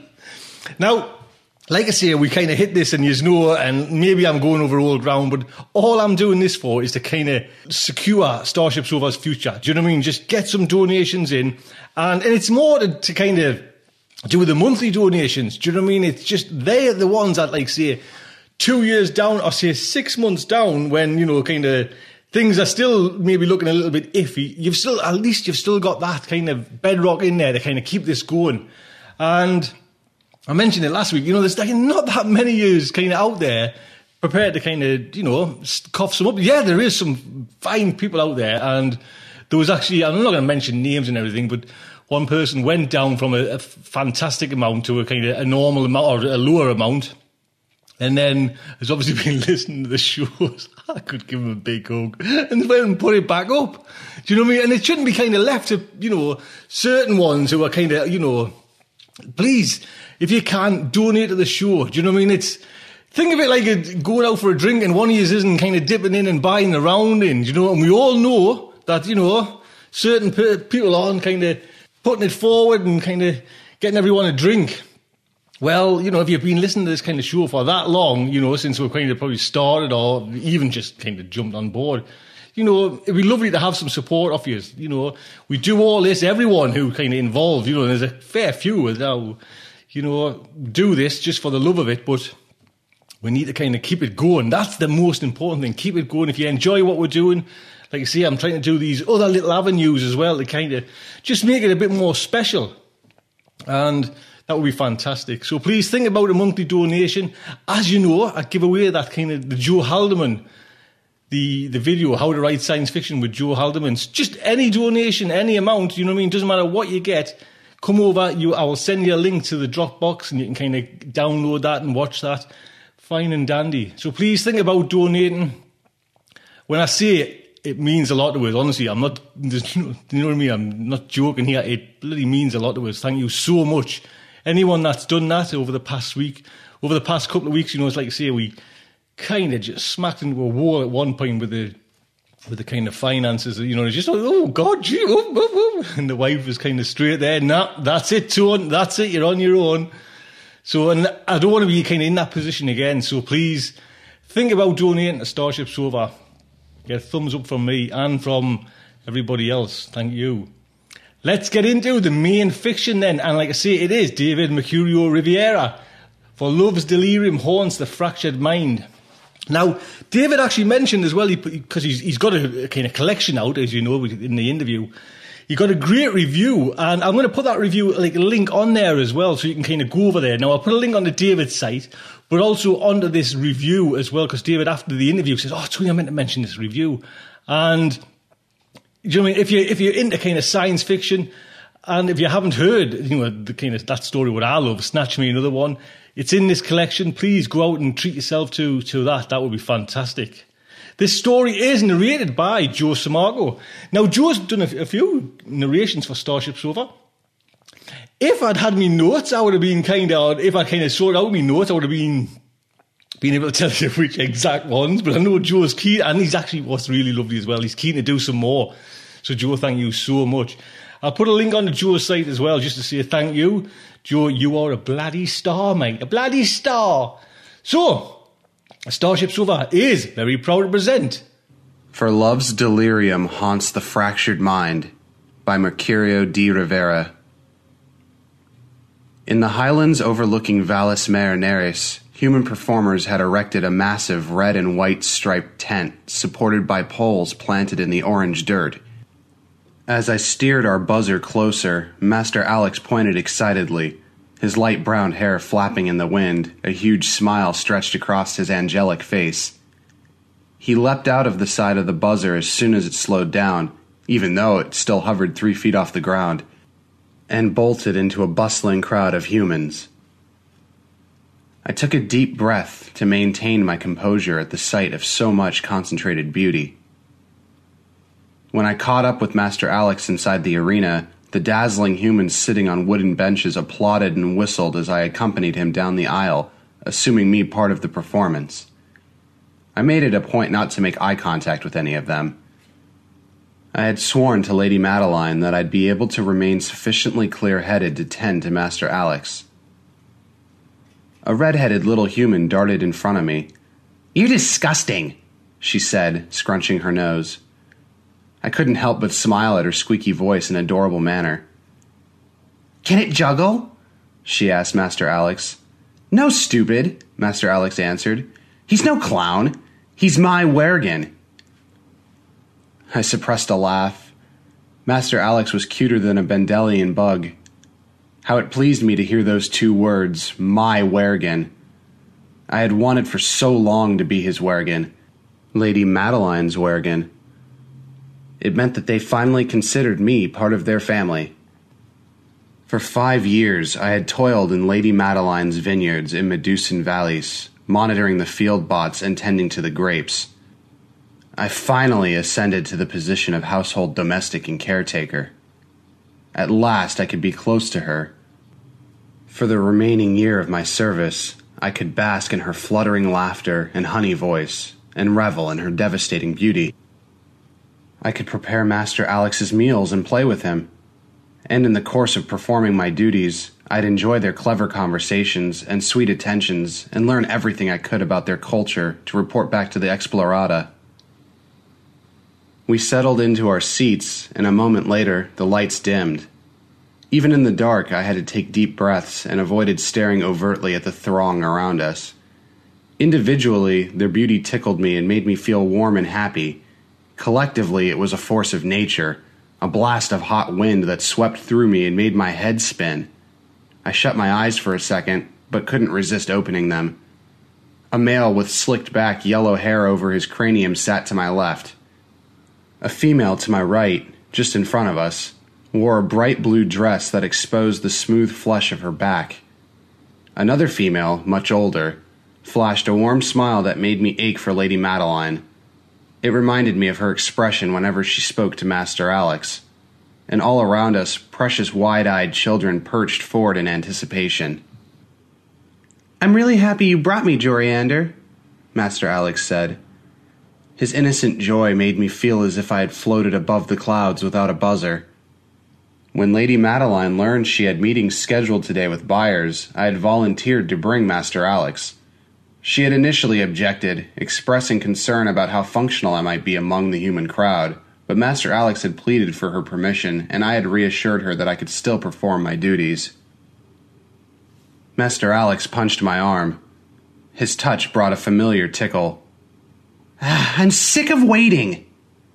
Now, like I say, we kind of hit this and you know, and maybe I'm going over old ground, but all I'm doing this for is to kind of secure Starship Sofa's future. Do you know what I mean? Just get some donations in. And, and it's more to, to kind of do with the monthly donations. Do you know what I mean? It's just, they're the ones that, like, say, two years down or say six months down when, you know, kind of things are still maybe looking a little bit iffy. You've still, at least you've still got that kind of bedrock in there to kind of keep this going. And I mentioned it last week, you know, there's like not that many years kind of out there prepared to kind of, you know, cough some up. Yeah, there is some fine people out there, and there was actually, I'm not going to mention names and everything, but one person went down from a, a fantastic amount to a kind of a normal amount or a lower amount, and then has obviously been listening to the shows. I could give him a big hug and went and put it back up. Do you know what I mean? And it shouldn't be kind of left to, you know, certain ones who are kind of, you know, please, if you can, donate to the show. Do you know what I mean? It's, think of it like a, going out for a drink and one of you isn't kind of dipping in and buying the round in, do you know? And we all know that, you know, certain pe- people aren't kind of putting it forward and kind of getting everyone a drink. Well, you know, if you've been listening to this kind of show for that long, you know, since we've kind of probably started or even just kind of jumped on board, you know, it'd be lovely to have some support off you. You know, we do all this, everyone who kind of involved, you know, there's a fair few now. you know, do this just for the love of it, but we need to kind of keep it going. That's the most important thing. Keep it going. If you enjoy what we're doing, like you see, I'm trying to do these other little avenues as well to kind of just make it a bit more special. And that would be fantastic. So please think about a monthly donation. As you know, I give away that kind of the Joe Haldeman, the, the video, How to Write Science Fiction with Joe Haldeman. Just any donation, any amount, you know what I mean? Doesn't matter what you get. Come over, you. I will send you a link to the Dropbox and you can kind of download that and watch that. Fine and dandy. So please think about donating. When I say it, it means a lot to us. Honestly, I'm not, you know what I mean? I'm not joking here. It bloody means a lot to us. Thank you so much. Anyone that's done that over the past week, over the past couple of weeks, you know, it's like I say, we kind of just smacked into a wall at one point with the with the kind of finances. You know, it's just like, oh, God, gee, oh, oh, oh. And the wife was kind of straight there. Nah, that's it, Tone. That's it. You're on your own. So, and I don't want to be kind of in that position again. So please think about donating to Starship Sofa. Get a thumbs up from me and from everybody else. Thank you. Let's get into the main fiction then. And like I say, it is David Mercurio Riviera. For Love's Delirium Haunts the Fractured Mind. Now, David actually mentioned as well, because he's, he's got a, a kind of collection out, as you know, in the interview. He got a great review, and I'm going to put that review, like a link on there as well, so you can kind of go over there. Now, I'll put a link on the David's site, but also onto this review as well, because David, after the interview, says, oh, Tony, I meant to mention this review. And, you know what I mean, if you're, if you're into kind of science fiction, and if you haven't heard, you know, the kind of that story, what I love, Snatch Me Another One, it's in this collection. Please go out and treat yourself to, to that. That would be fantastic. This story is narrated by Joe Sammarco. Now, Joe's done a, a few narrations for Starship Sofa. If I'd had me notes, I would have been kind of, if I kind of sorted out my notes, I would have been, been able to tell you which exact ones. But I know Joe's keen, and he's actually what's really lovely as well. He's keen to do some more. So, Joe, thank you so much. I'll put a link on the Joe's site as well, just to say thank you. Joe, you are a bloody star, mate. A bloody star. So, Starship Sofa is very proud to present For Love's Delirium Haunts the Fractured Mind by Mercurio di Rivera. In the highlands overlooking Valles Marineris, human performers had erected a massive red and white striped tent supported by poles planted in the orange dirt. As I steered our buzzer closer, Master Alex pointed excitedly, his light brown hair flapping in the wind, a huge smile stretched across his angelic face. He leapt out of the side of the buzzer as soon as it slowed down, even though it still hovered three feet off the ground, and bolted into a bustling crowd of humans. I took a deep breath to maintain my composure at the sight of so much concentrated beauty. When I caught up with Master Alex inside the arena, the dazzling humans sitting on wooden benches applauded and whistled as I accompanied him down the aisle, assuming me part of the performance. I made it a point not to make eye contact with any of them. I had sworn to Lady Madeline that I'd be able to remain sufficiently clear-headed to tend to Master Alex. A red-headed little human darted in front of me. "You're disgusting," she said, scrunching her nose. I couldn't help but smile at her squeaky voice in adorable manner. "Can it juggle?" she asked Master Alex. "No, stupid," Master Alex answered. "He's no clown. He's my Wergen." I suppressed a laugh. Master Alex was cuter than a Bendelian bug. How it pleased me to hear those two words, my Wergen. I had wanted for so long to be his Wergen, Lady Madeline's Wergen. It meant that they finally considered me part of their family. For five years, I had toiled in Lady Madeline's vineyards in Medusan Valleys, monitoring the field bots and tending to the grapes. I finally ascended to the position of household domestic and caretaker. At last I could be close to her. For the remaining year of my service, I could bask in her fluttering laughter and honey voice, and revel in her devastating beauty. I could prepare Master Alex's meals and play with him. And in the course of performing my duties, I'd enjoy their clever conversations and sweet attentions and learn everything I could about their culture to report back to the Explorata. We settled into our seats, and a moment later, the lights dimmed. Even in the dark, I had to take deep breaths and avoided staring overtly at the throng around us. Individually, their beauty tickled me and made me feel warm and happy. Collectively, it was a force of nature, a blast of hot wind that swept through me and made my head spin. I shut my eyes for a second, but couldn't resist opening them. A male with slicked back yellow hair over his cranium sat to my left. A female to my right, just in front of us, wore a bright blue dress that exposed the smooth flesh of her back. Another female, much older, flashed a warm smile that made me ache for Lady Madeline. It reminded me of her expression whenever she spoke to Master Alex. And all around us, precious wide-eyed children perched forward in anticipation. "I'm really happy you brought me, Joriander," Master Alex said. His innocent joy made me feel as if I had floated above the clouds without a buzzer. When Lady Madeline learned she had meetings scheduled today with buyers, I had volunteered to bring Master Alex. She had initially objected, expressing concern about how functional I might be among the human crowd, but Master Alex had pleaded for her permission, and I had reassured her that I could still perform my duties. Master Alex punched my arm. His touch brought a familiar tickle. "I'm sick of waiting."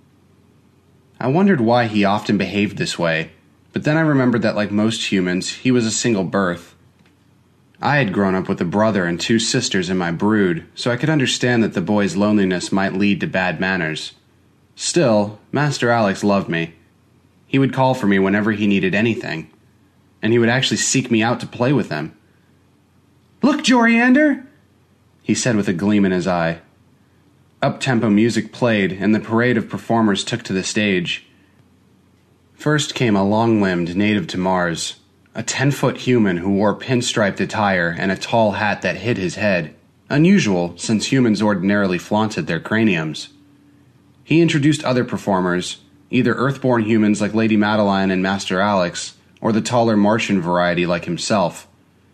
I wondered why he often behaved this way, but then I remembered that like most humans, he was a single birth. I had grown up with a brother and two sisters in my brood, so I could understand that the boy's loneliness might lead to bad manners. Still, Master Alex loved me. He would call for me whenever he needed anything, and he would actually seek me out to play with him. "Look, Joriander," he said with a gleam in his eye. Up-tempo music played, and the parade of performers took to the stage. First came a long-limbed native to Mars, a ten-foot human who wore pinstriped attire and a tall hat that hid his head, unusual since humans ordinarily flaunted their craniums. He introduced other performers, either Earthborn humans like Lady Madeline and Master Alex, or the taller Martian variety like himself.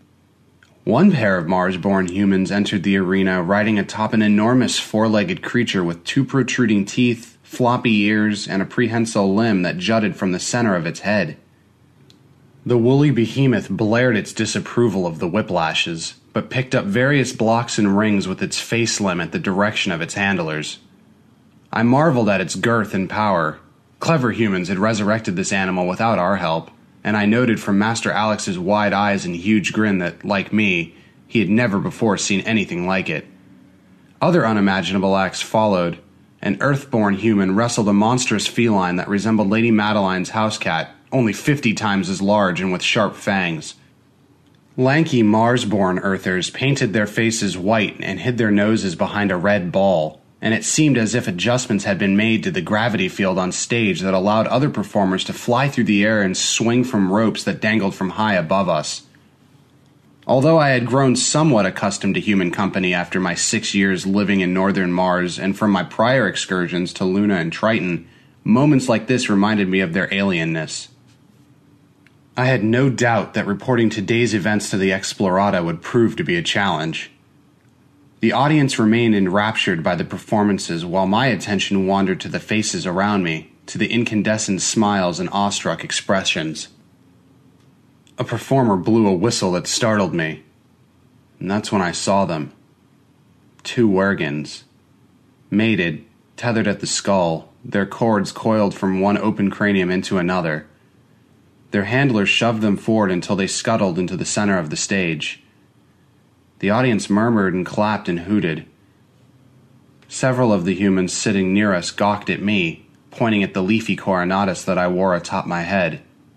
One pair of Mars-born humans entered the arena riding atop an enormous four-legged creature with two protruding teeth, floppy ears, and a prehensile limb that jutted from the center of its head. The woolly behemoth blared its disapproval of the whiplashes, but picked up various blocks and rings with its face limb at the direction of its handlers. I marveled at its girth and power. Clever humans had resurrected this animal without our help, and I noted from Master Alex's wide eyes and huge grin that, like me, he had never before seen anything like it. Other unimaginable acts followed. An Earthborn human wrestled a monstrous feline that resembled Lady Madeline's house cat, only fifty times as large and with sharp fangs. Lanky Mars-born Earthers painted their faces white and hid their noses behind a red ball, and it seemed as if adjustments had been made to the gravity field on stage that allowed other performers to fly through the air and swing from ropes that dangled from high above us. Although I had grown somewhat accustomed to human company after my six years living in northern Mars and from my prior excursions to Luna and Triton, moments like this reminded me of their alienness. I had no doubt that reporting today's events to the Explorata would prove to be a challenge. The audience remained enraptured by the performances while my attention wandered to the faces around me, to the incandescent smiles and awestruck expressions. A performer blew a whistle that startled me, and that's when I saw them. Two Wergans. Mated, tethered at the skull, their cords coiled from one open cranium into another. Their handlers shoved them forward until they scuttled into the center of the stage. The audience murmured and clapped and hooted. Several of the humans sitting near us gawked at me, pointing at the leafy coronatus that I wore atop my head.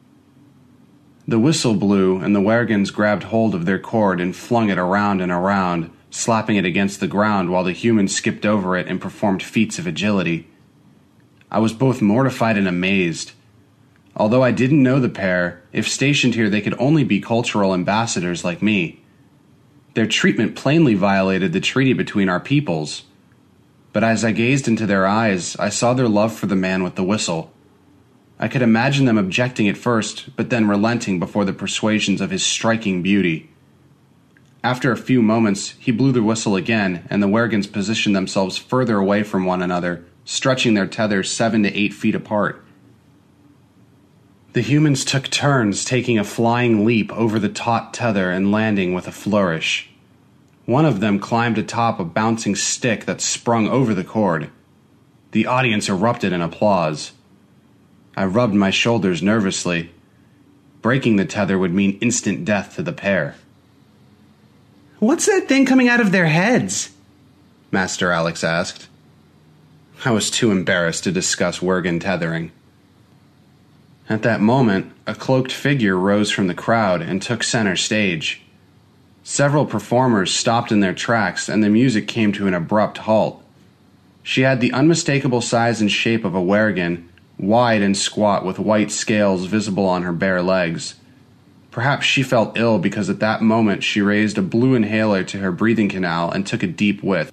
The whistle blew, and the Wergans grabbed hold of their cord and flung it around and around, slapping it against the ground while the humans skipped over it and performed feats of agility. I was both mortified and amazed. Although I didn't know the pair, if stationed here they could only be cultural ambassadors like me. Their treatment plainly violated the treaty between our peoples. But as I gazed into their eyes, I saw their love for the man with the whistle. I could imagine them objecting at first, but then relenting before the persuasions of his striking beauty. After a few moments, he blew the whistle again, and the Wergans positioned themselves further away from one another, stretching their tethers seven to eight feet apart. The humans took turns taking a flying leap over the taut tether and landing with a flourish. One of them climbed atop a bouncing stick that sprung over the cord. The audience erupted in applause. I rubbed my shoulders nervously. Breaking the tether would mean instant death to the pair. "What's that thing coming out of their heads?" Master Alex asked. I was too embarrassed to discuss Wergen tethering. At that moment, a cloaked figure rose from the crowd and took center stage. Several performers stopped in their tracks, and the music came to an abrupt halt. She had the unmistakable size and shape of a wergen, wide and squat with white scales visible on her bare legs. Perhaps she felt ill because at that moment she raised a blue inhaler to her breathing canal and took a deep whiff.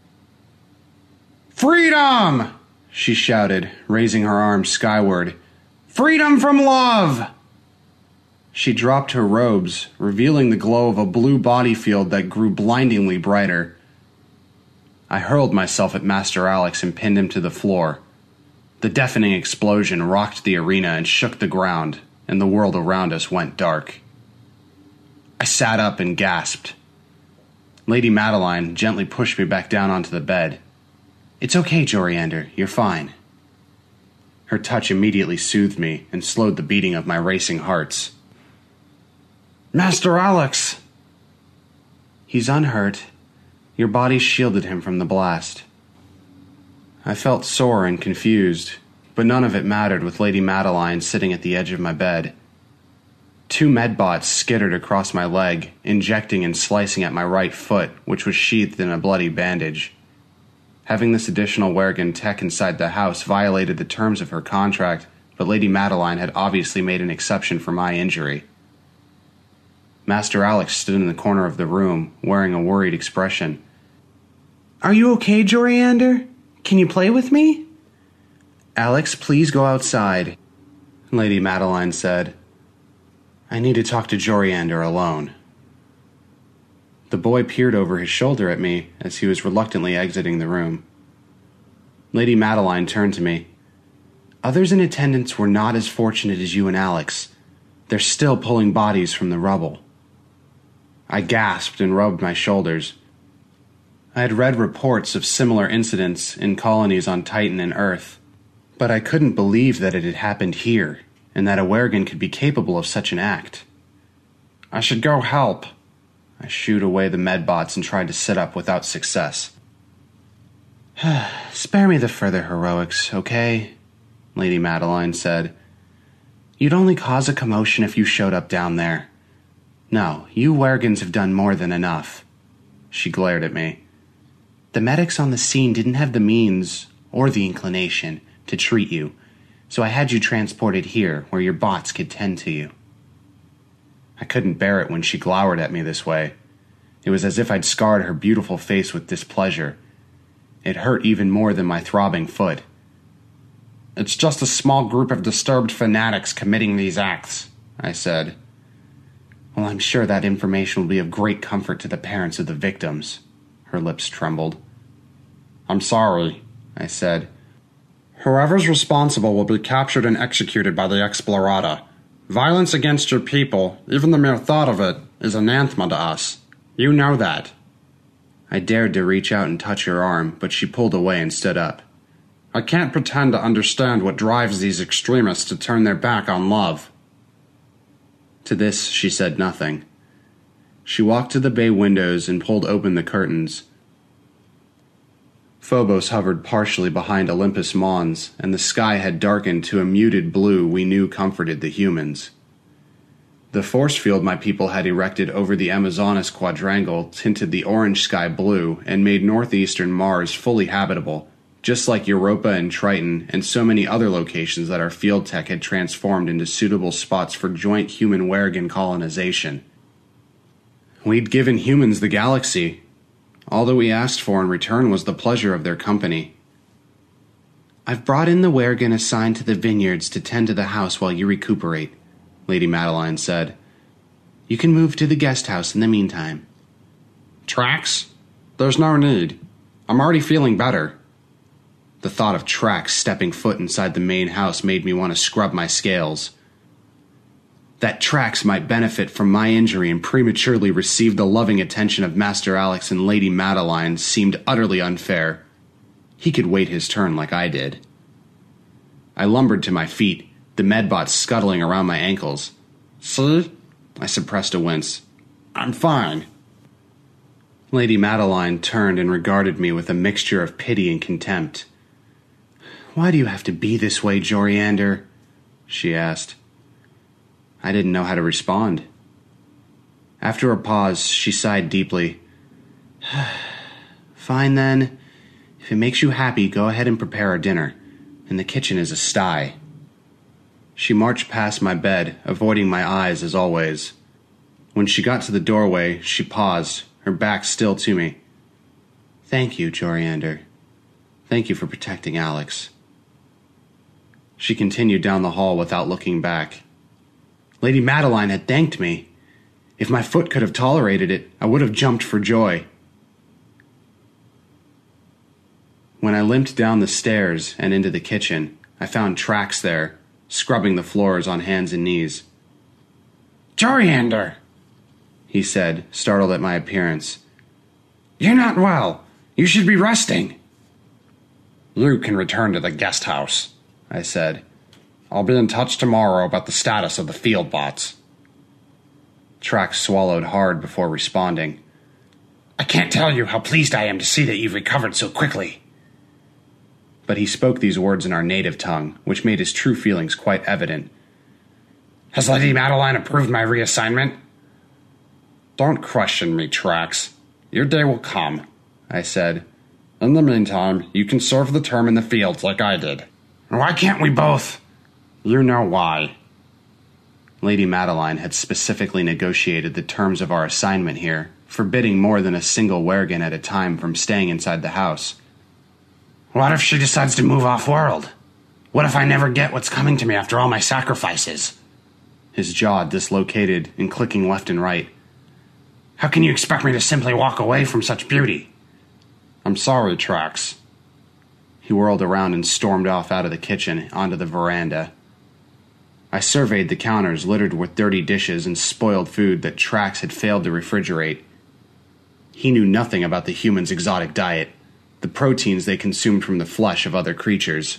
"Freedom!" she shouted, raising her arms skyward. "Freedom from love!" She dropped her robes, revealing the glow of a blue body field that grew blindingly brighter. I hurled myself at Master Alex and pinned him to the floor. The deafening explosion rocked the arena and shook the ground, and the world around us went dark. I sat up and gasped. Lady Madeline gently pushed me back down onto the bed. "It's okay, Joriander, you're fine." Her touch immediately soothed me and slowed the beating of my racing hearts. "Master Alex!" "He's unhurt. Your body shielded him from the blast." I felt sore and confused, but none of it mattered with Lady Madeline sitting at the edge of my bed. Two medbots skittered across my leg, injecting and slicing at my right foot, which was sheathed in a bloody bandage. Having this additional wergen tech inside the house violated the terms of her contract, but Lady Madeline had obviously made an exception for my injury. Master Alex stood in the corner of the room, wearing a worried expression. "Are you okay, Joriander? Can you play with me?" "Alex, please go outside," Lady Madeline said. "I need to talk to Joriander alone." The boy peered over his shoulder at me as he was reluctantly exiting the room. Lady Madeline turned to me. "Others in attendance were not as fortunate as you and Alex. They're still pulling bodies from the rubble." I gasped and rubbed my shoulders. I had read reports of similar incidents in colonies on Titan and Earth, but I couldn't believe that it had happened here, and that a wergen could be capable of such an act. "I should go help." I shooed away the medbots and tried to sit up without success. "Spare me the further heroics, okay?" Lady Madeline said. "You'd only cause a commotion if you showed up down there. No, you wergens have done more than enough." She glared at me. "The medics on the scene didn't have the means, or the inclination, to treat you, so I had you transported here where your bots could tend to you." I couldn't bear it when she glowered at me this way. It was as if I'd scarred her beautiful face with displeasure. It hurt even more than my throbbing foot. "It's just a small group of disturbed fanatics committing these acts," I said. "Well, I'm sure that information will be of great comfort to the parents of the victims." Her lips trembled. "I'm sorry," I said. "Whoever's responsible will be captured and executed by the Explorata. Violence against your people, even the mere thought of it, is anathema to us. You know that." I dared to reach out and touch her arm, but she pulled away and stood up. "I can't pretend to understand what drives these extremists to turn their back on love." To this, she said nothing. She walked to the bay windows and pulled open the curtains. Phobos hovered partially behind Olympus Mons, and the sky had darkened to a muted blue we knew comforted the humans. The force field my people had erected over the Amazonas quadrangle tinted the orange sky blue and made northeastern Mars fully habitable, just like Europa and Triton and so many other locations that our field tech had transformed into suitable spots for joint human wergen colonization. We'd given humans the galaxy. All that we asked for in return was the pleasure of their company. "I've brought in the wergen assigned to the vineyards to tend to the house while you recuperate," Lady Madeline said. "You can move to the guest house in the meantime." "Trax? There's no need. I'm already feeling better." The thought of Trax stepping foot inside the main house made me want to scrub my scales. that Trax might benefit from my injury and prematurely receive the loving attention of Master Alex and Lady Madeline seemed utterly unfair. He could wait his turn like I did. I lumbered to my feet, the medbot scuttling around my ankles. See? I suppressed a wince. I'm fine. Lady Madeline turned and regarded me with a mixture of pity and contempt. Why do you have to be this way, Joriander? She asked. I didn't know how to respond. After a pause, she sighed deeply. Fine then. If it makes you happy, go ahead and prepare our dinner. And the kitchen is a sty. She marched past my bed, avoiding my eyes as always. When she got to the doorway, she paused, her back still to me. Thank you, Joriander. Thank you for protecting Alex. She continued down the hall without looking back. Lady Madeline had thanked me. If my foot could have tolerated it, I would have jumped for joy. When I limped down the stairs and into the kitchen, I found Trax there, scrubbing the floors on hands and knees. Joriander, he said, startled at my appearance. You're not well. You should be resting. You can return to the guest house, I said. I'll be in touch tomorrow about the status of the field bots. Trax swallowed hard before responding. I can't tell you how pleased I am to see that you've recovered so quickly. But he spoke these words in our native tongue, which made his true feelings quite evident. Has Lady Madeline approved my reassignment? Don't question me, Trax. Your day will come, I said. In the meantime, you can serve the term in the fields like I did. Why can't we both? You know why. Lady Madeline had specifically negotiated the terms of our assignment here, forbidding more than a single Wergen at a time from staying inside the house. What if she decides to move off-world? What if I never get what's coming to me after all my sacrifices? His jaw dislocated and clicking left and right. How can you expect me to simply walk away from such beauty? I'm sorry, Trax. He whirled around and stormed off out of the kitchen onto the veranda. I surveyed the counters littered with dirty dishes and spoiled food that Trax had failed to refrigerate. He knew nothing about the humans' exotic diet, the proteins they consumed from the flesh of other creatures.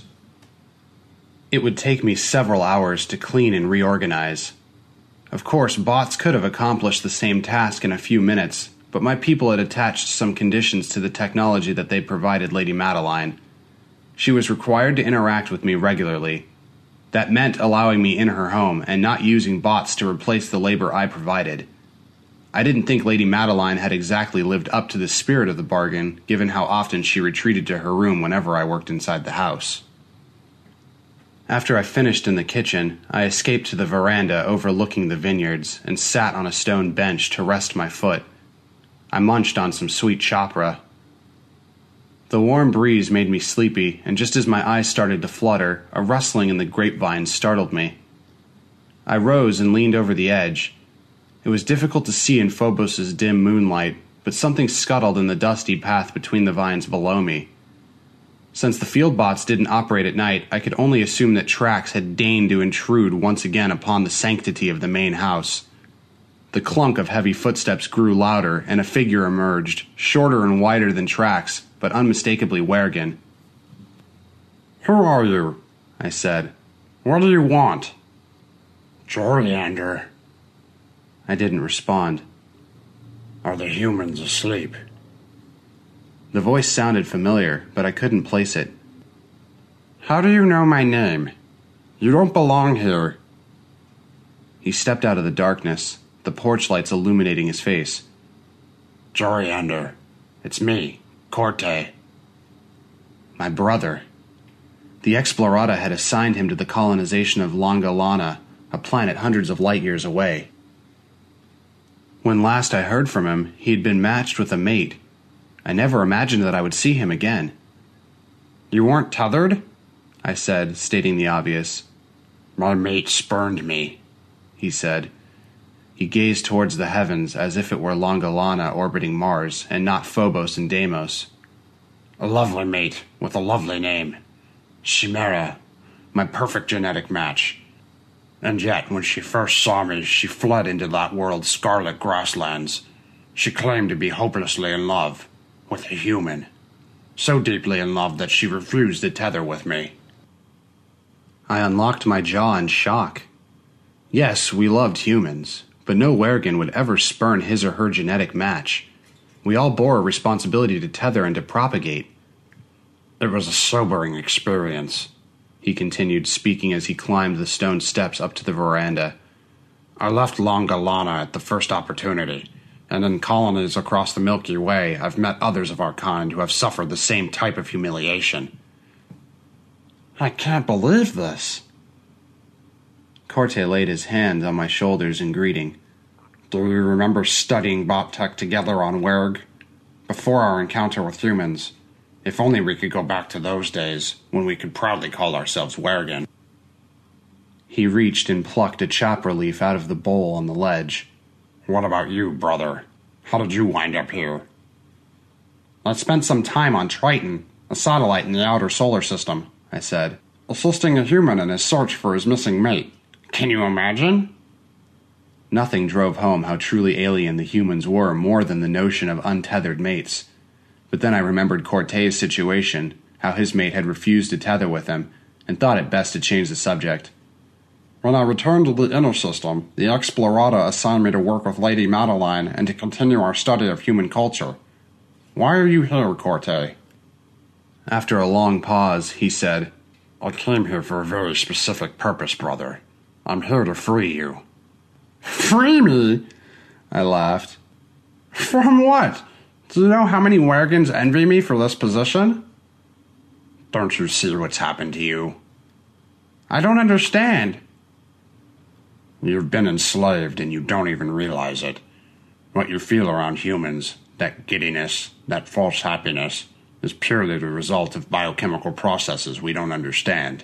It would take me several hours to clean and reorganize. Of course, bots could have accomplished the same task in a few minutes, but my people had attached some conditions to the technology that they provided Lady Madeline. She was required to interact with me regularly. That meant allowing me in her home and not using bots to replace the labor I provided. I didn't think Lady Madeline had exactly lived up to the spirit of the bargain, given how often she retreated to her room whenever I worked inside the house. After I finished in the kitchen, I escaped to the veranda overlooking the vineyards and sat on a stone bench to rest my foot. I munched on some sweet chopra. The warm breeze made me sleepy, and just as my eyes started to flutter, a rustling in the grapevines startled me. I rose and leaned over the edge. It was difficult to see in Phobos's dim moonlight, but something scuttled in the dusty path between the vines below me. Since the field bots didn't operate at night, I could only assume that Trax had deigned to intrude once again upon the sanctity of the main house. The clunk of heavy footsteps grew louder, and a figure emerged, shorter and wider than Trax, but unmistakably Wergen. Who are you? I said. What do you want? Joriander. I didn't respond. Are the humans asleep? The voice sounded familiar, but I couldn't place it. How do you know my name? You don't belong here. He stepped out of the darkness, the porch lights illuminating his face. Joriander, it's me, Corte. My brother. The Explorata had assigned him to the colonization of Longalana, a planet hundreds of light years away. When last I heard from him, he had been matched with a mate. I never imagined that I would see him again. You weren't tethered? I said, stating the obvious. My mate spurned me, he said. He gazed towards the heavens as if it were Longalana orbiting Mars, and not Phobos and Deimos. A lovely mate with a lovely name. Chimera, my perfect genetic match. And yet, when she first saw me, she fled into that world's scarlet grasslands. She claimed to be hopelessly in love with a human. So deeply in love that she refused to tether with me. I unlocked my jaw in shock. Yes, we loved humans, but no Wergen would ever spurn his or her genetic match. We all bore a responsibility to tether and to propagate. It was a sobering experience, he continued, speaking as he climbed the stone steps up to the veranda. I left Longalana at the first opportunity, and in colonies across the Milky Way, I've met others of our kind who have suffered the same type of humiliation. I can't believe this. Korte laid his hand on my shoulders in greeting. Do you remember studying bot tech together on Werg? Before our encounter with humans. If only we could go back to those days, when we could proudly call ourselves Wergen. He reached and plucked a chopper leaf out of the bowl on the ledge. What about you, brother? How did you wind up here? I spent some time on Triton, a satellite in the outer solar system, I said, assisting a human in his search for his missing mate. Can you imagine? Nothing drove home how truly alien the humans were more than the notion of untethered mates. But then I remembered Korte's situation, how his mate had refused to tether with him, and thought it best to change the subject. When I returned to the inner system, the Explorata assigned me to work with Lady Madeline and to continue our study of human culture. Why are you here, Korte? After a long pause, he said, I came here for a very specific purpose, brother. I'm here to free you. Free me? I laughed. From what? Do you know how many Wergens envy me for this position? Don't you see what's happened to you? I don't understand. You've been enslaved and you don't even realize it. What you feel around humans, that giddiness, that false happiness, is purely the result of biochemical processes we don't understand.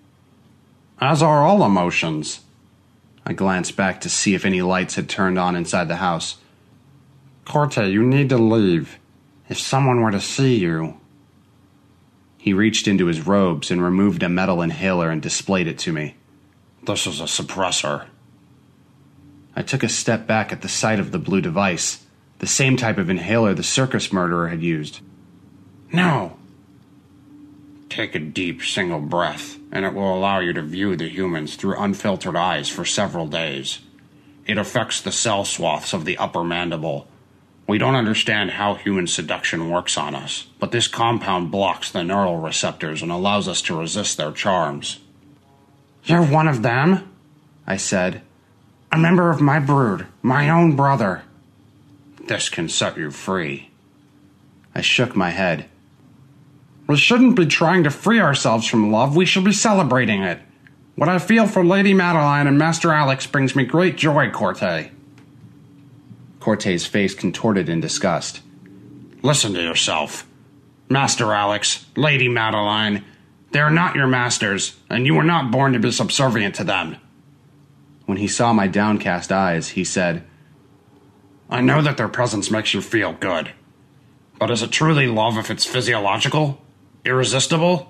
As are all emotions. I glanced back to see if any lights had turned on inside the house. Korte, you need to leave. If someone were to see you... He reached into his robes and removed a metal inhaler and displayed it to me. This is a suppressor. I took a step back at the sight of the blue device, the same type of inhaler the circus murderer had used. No. Take a deep single breath, and it will allow you to view the humans through unfiltered eyes for several days. It affects the cell swaths of the upper mandible. We don't understand how human seduction works on us, but this compound blocks the neural receptors and allows us to resist their charms. You're one of them? I said. A member of my brood, my own brother. This can set you free. I shook my head. We shouldn't be trying to free ourselves from love, we should be celebrating it. What I feel for Lady Madeline and Master Alex brings me great joy, Korte. Korte's face contorted in disgust. Listen to yourself. Master Alex, Lady Madeline, they are not your masters, and you were not born to be subservient to them. When he saw my downcast eyes, he said, I know that their presence makes you feel good, but is it truly love if it's physiological? Irresistible?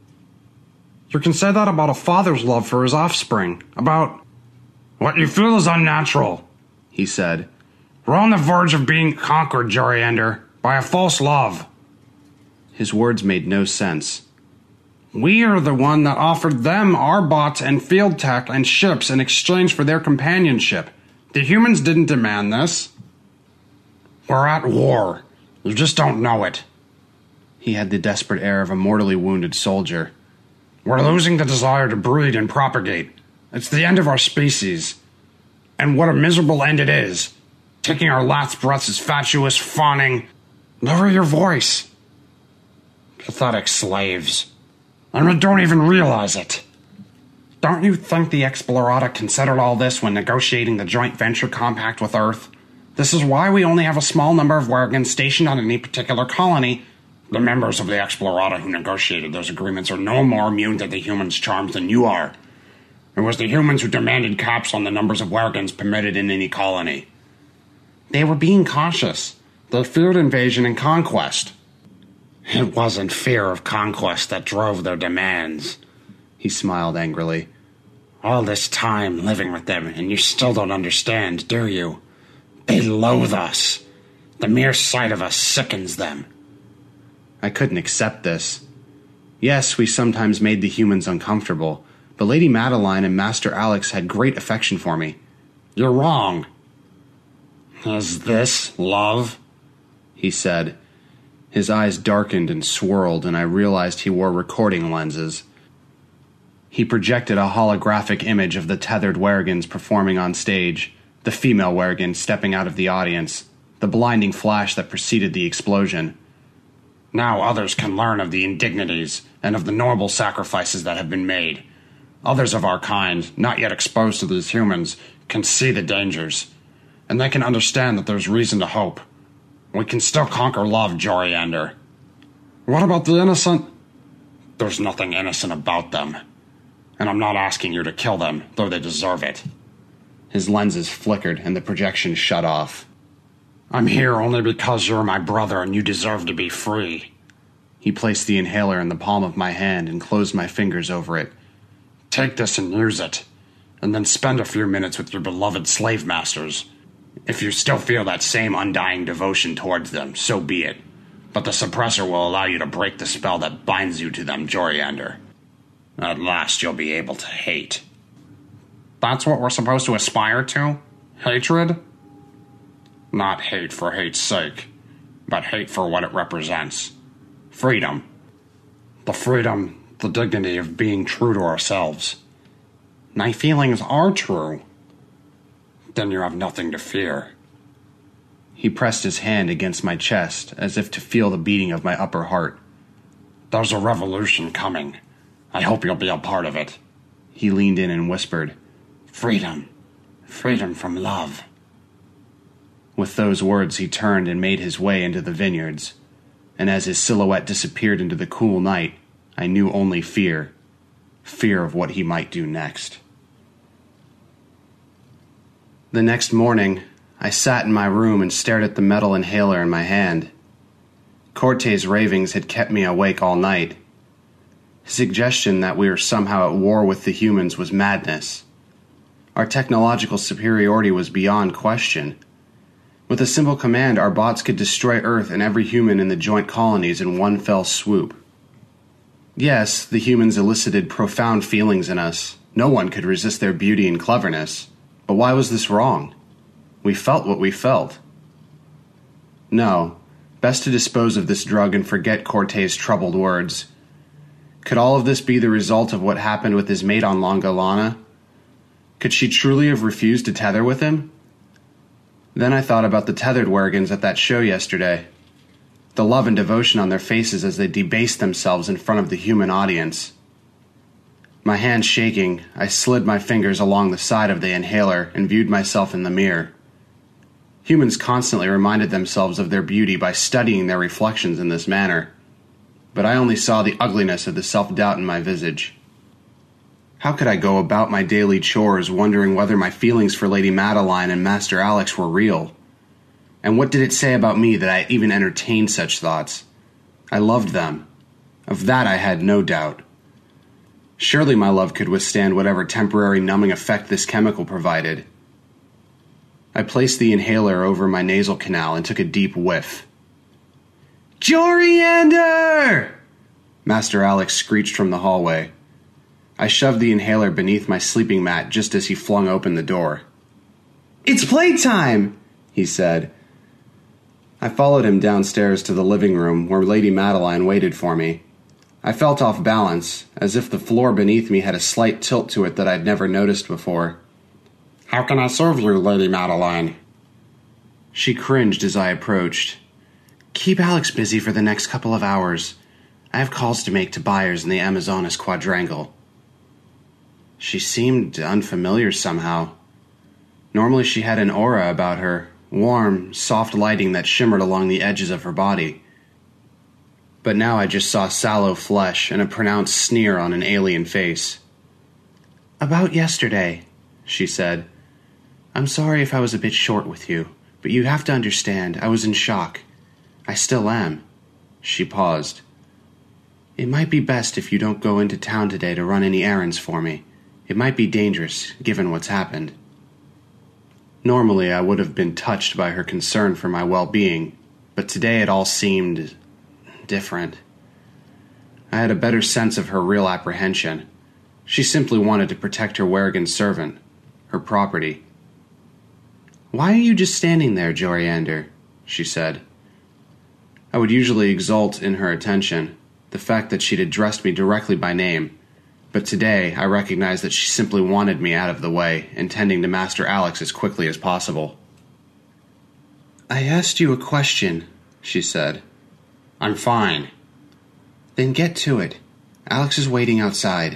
You can say that about a father's love for his offspring, about... What you feel is unnatural, he said. We're on the verge of being conquered, Joriander, by a false love. His words made no sense. We are the one that offered them our bots and field tech and ships in exchange for their companionship. The humans didn't demand this. We're at war. You just don't know it. He had the desperate air of a mortally wounded soldier. We're losing the desire to breed and propagate. It's the end of our species. And what a miserable end it is. Taking our last breaths is fatuous, fawning. Lower your voice. Pathetic slaves. And we don't even realize it. Don't you think the Explorata considered all this when negotiating the joint venture compact with Earth? This is why we only have a small number of Wergens stationed on any particular colony. The members of the Explorata who negotiated those agreements are no more immune to the humans' charms than you are. It was the humans who demanded caps on the numbers of Wergens permitted in any colony. They were being cautious. They feared invasion and conquest. It wasn't fear of conquest that drove their demands. He smiled angrily. All this time living with them, and you still don't understand, do you? They loathe us. The mere sight of us sickens them. I couldn't accept this. Yes, we sometimes made the humans uncomfortable, but Lady Madeline and Master Alex had great affection for me. You're wrong. Is this love? He said. His eyes darkened and swirled, and I realized he wore recording lenses. He projected a holographic image of the tethered Werrigans performing on stage, the female Werrigan stepping out of the audience, the blinding flash that preceded the explosion. Now others can learn of the indignities and of the noble sacrifices that have been made. Others of our kind, not yet exposed to these humans, can see the dangers, and they can understand that there's reason to hope. We can still conquer love, Joriander. What about the innocent? There's nothing innocent about them. And I'm not asking you to kill them, though they deserve it. His lenses flickered and the projection shut off. I'm here only because you're my brother and you deserve to be free. He placed the inhaler in the palm of my hand and closed my fingers over it. Take this and use it, and then spend a few minutes with your beloved slave masters. If you still feel that same undying devotion towards them, so be it. But the suppressor will allow you to break the spell that binds you to them, Joriander. At last you'll be able to hate. That's what we're supposed to aspire to? Hatred? Not hate for hate's sake, but hate for what it represents. Freedom. The freedom, the dignity of being true to ourselves. My feelings are true. Then you have nothing to fear. He pressed his hand against my chest, as if to feel the beating of my upper heart. There's a revolution coming. I hope you'll be a part of it. He leaned in and whispered, Freedom. Freedom from love. With those words he turned and made his way into the vineyards, and as his silhouette disappeared into the cool night, I knew only fear. Fear of what he might do next. The next morning, I sat in my room and stared at the metal inhaler in my hand. Cortez' ravings had kept me awake all night. His suggestion that we were somehow at war with the humans was madness. Our technological superiority was beyond question. With a simple command, our bots could destroy Earth and every human in the joint colonies in one fell swoop. Yes, the humans elicited profound feelings in us. No one could resist their beauty and cleverness. But why was this wrong? We felt what we felt. No, best to dispose of this drug and forget Cortez' troubled words. Could all of this be the result of what happened with his mate on Longolana? Could she truly have refused to tether with him? Then I thought about the tethered Werrigans at that show yesterday. The love and devotion on their faces as they debased themselves in front of the human audience. My hands shaking, I slid my fingers along the side of the inhaler and viewed myself in the mirror. Humans constantly reminded themselves of their beauty by studying their reflections in this manner, but I only saw the ugliness of the self-doubt in my visage. How could I go about my daily chores wondering whether my feelings for Lady Madeline and Master Alex were real? And what did it say about me that I even entertained such thoughts? I loved them. Of that I had no doubt. Surely my love could withstand whatever temporary numbing effect this chemical provided. I placed the inhaler over my nasal canal and took a deep whiff. Joriander! Master Alex screeched from the hallway. I shoved the inhaler beneath my sleeping mat just as he flung open the door. It's playtime, he said. I followed him downstairs to the living room where Lady Madeline waited for me. I felt off balance, as if the floor beneath me had a slight tilt to it that I'd never noticed before. How can I serve you, Lady Madeline? She cringed as I approached. Keep Alex busy for the next couple of hours. I have calls to make to buyers in the Amazonas quadrangle. She seemed unfamiliar somehow. Normally she had an aura about her, warm, soft lighting that shimmered along the edges of her body. But now I just saw sallow flesh and a pronounced sneer on an alien face. About yesterday, she said. I'm sorry if I was a bit short with you, but you have to understand, I was in shock. I still am. She paused. It might be best if you don't go into town today to run any errands for me. It might be dangerous, given what's happened. Normally, I would have been touched by her concern for my well-being, but today it all seemed different. I had a better sense of her real apprehension. She simply wanted to protect her Werrigan servant, her property. "Why are you just standing there, Joriander?" she said. I would usually exult in her attention, the fact that she'd addressed me directly by name, but today I recognized that she simply wanted me out of the way, intending to master Alex as quickly as possible. "I asked you a question," she said. "I'm fine." "Then get to it. Alex is waiting outside."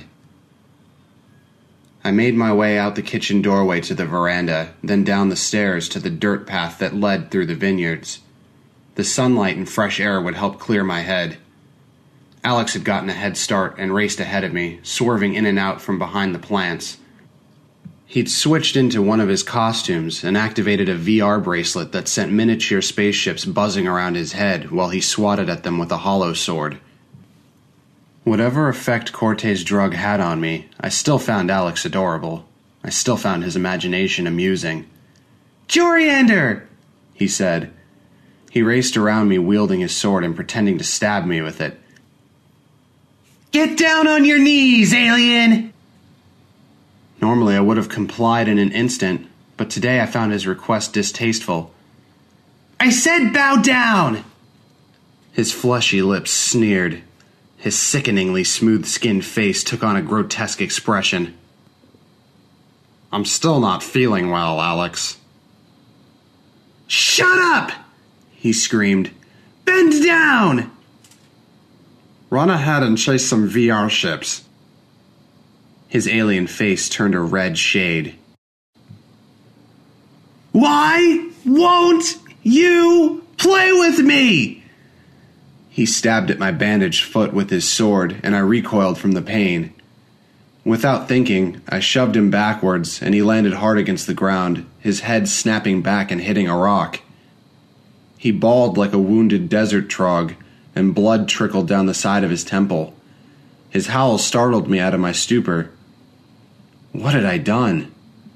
I made my way out the kitchen doorway to the veranda, then down the stairs to the dirt path that led through the vineyards. The sunlight and fresh air would help clear my head. Alex had gotten a head start and raced ahead of me, swerving in and out from behind the plants. He'd switched into one of his costumes and activated a V R bracelet that sent miniature spaceships buzzing around his head while he swatted at them with a hollow sword. Whatever effect Cortez' drug had on me, I still found Alex adorable. I still found his imagination amusing. "Joriander!" he said. He raced around me wielding his sword and pretending to stab me with it. "Get down on your knees, alien!" Normally I would have complied in an instant, but today I found his request distasteful. "I said bow down!" His fleshy lips sneered. His sickeningly smooth-skinned face took on a grotesque expression. "I'm still not feeling well, Alex." "Shut up!" he screamed. "Bend down!" "Run ahead and chase some V R ships." His alien face turned a red shade. "Why won't you play with me?" He stabbed at my bandaged foot with his sword, and I recoiled from the pain. Without thinking, I shoved him backwards, and he landed hard against the ground, his head snapping back and hitting a rock. He bawled like a wounded desert trog, and blood trickled down the side of his temple. His howl startled me out of my stupor. What had I done?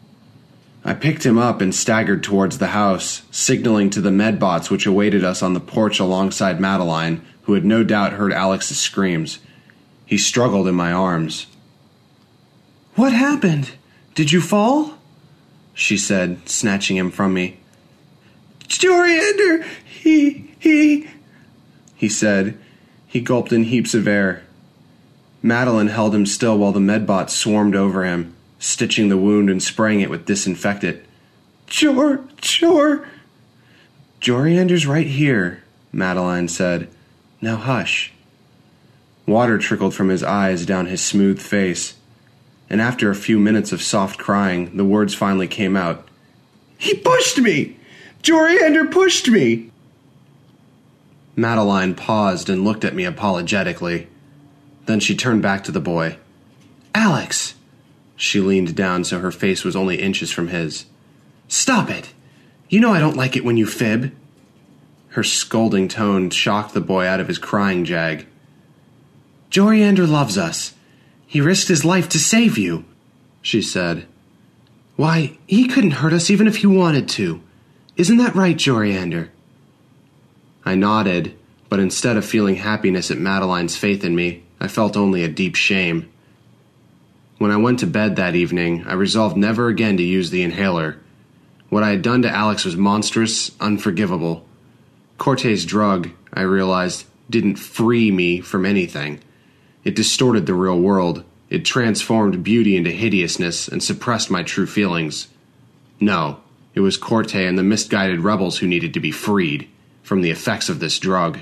I picked him up and staggered towards the house, signaling to the medbots which awaited us on the porch alongside Madeline, who had no doubt heard Alex's screams. He struggled in my arms. "What happened? Did you fall?" she said, snatching him from me. "Joriander, he, he, he said. He gulped in heaps of air. Madeline held him still while the medbots swarmed over him, stitching the wound and spraying it with disinfectant. Jor, Jor. "Joriander's right here," Madeline said. "Now hush." Water trickled from his eyes down his smooth face, and after a few minutes of soft crying, the words finally came out. "He pushed me! Joriander pushed me!" Madeline paused and looked at me apologetically. Then she turned back to the boy. "Alex!" She leaned down so her face was only inches from his. "Stop it! You know I don't like it when you fib." Her scolding tone shocked the boy out of his crying jag. "Joriander loves us. He risked his life to save you," she said. "Why, he couldn't hurt us even if he wanted to. Isn't that right, Joriander?" I nodded, but instead of feeling happiness at Madeline's faith in me, I felt only a deep shame. When I went to bed that evening, I resolved never again to use the inhaler. What I had done to Alex was monstrous, unforgivable. Cortez' drug, I realized, didn't free me from anything. It distorted the real world. It transformed beauty into hideousness and suppressed my true feelings. No, it was Cortez and the misguided rebels who needed to be freed from the effects of this drug.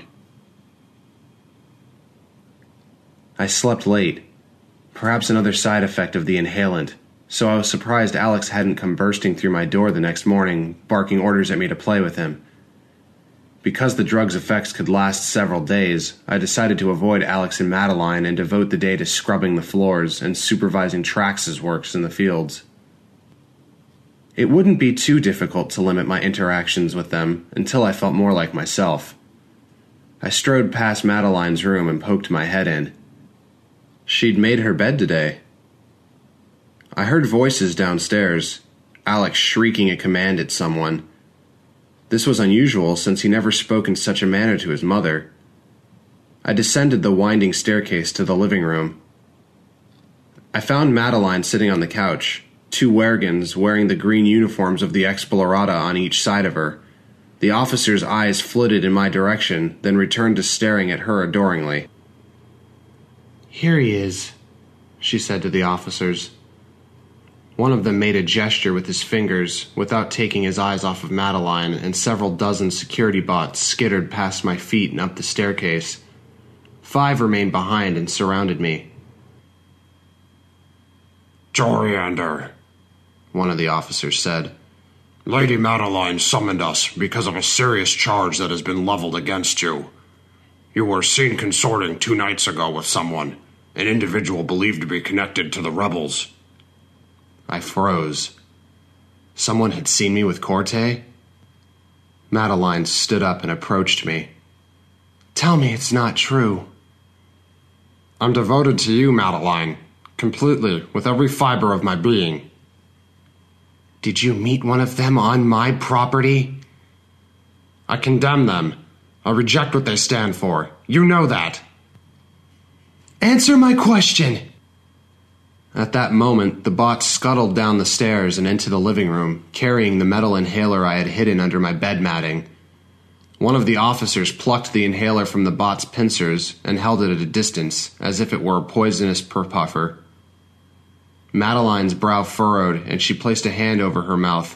I slept late, perhaps another side effect of the inhalant, so I was surprised Alex hadn't come bursting through my door the next morning, barking orders at me to play with him. Because the drug's effects could last several days, I decided to avoid Alex and Madeline and devote the day to scrubbing the floors and supervising Trax's works in the fields. It wouldn't be too difficult to limit my interactions with them until I felt more like myself. I strode past Madeline's room and poked my head in. She'd made her bed today. I heard voices downstairs, Alex shrieking a command at someone. This was unusual since he never spoke in such a manner to his mother. I descended the winding staircase to the living room. I found Madeline sitting on the couch, two wergans wearing the green uniforms of the Explorata on each side of her. The officer's eyes flitted in my direction, then returned to staring at her adoringly. "Here he is," she said to the officers. One of them made a gesture with his fingers without taking his eyes off of Madeline, and several dozen security bots skittered past my feet and up the staircase. Five remained behind and surrounded me. "Joriander," one of the officers said, "Lady Madeline summoned us because of a serious charge that has been leveled against you. You were seen consorting two nights ago with someone, an individual believed to be connected to the rebels." I froze. Someone had seen me with Corte? Madeline stood up and approached me. "Tell me it's not true." "I'm devoted to you, Madeline, completely, with every fiber of my being." "Did you meet one of them on my property?" "I condemn them. I reject what they stand for. You know that." "Answer my question!" At that moment, the bot scuttled down the stairs and into the living room, carrying the metal inhaler I had hidden under my bed matting. One of the officers plucked the inhaler from the bot's pincers and held it at a distance, as if it were a poisonous purpuffer. Madeline's brow furrowed, and she placed a hand over her mouth.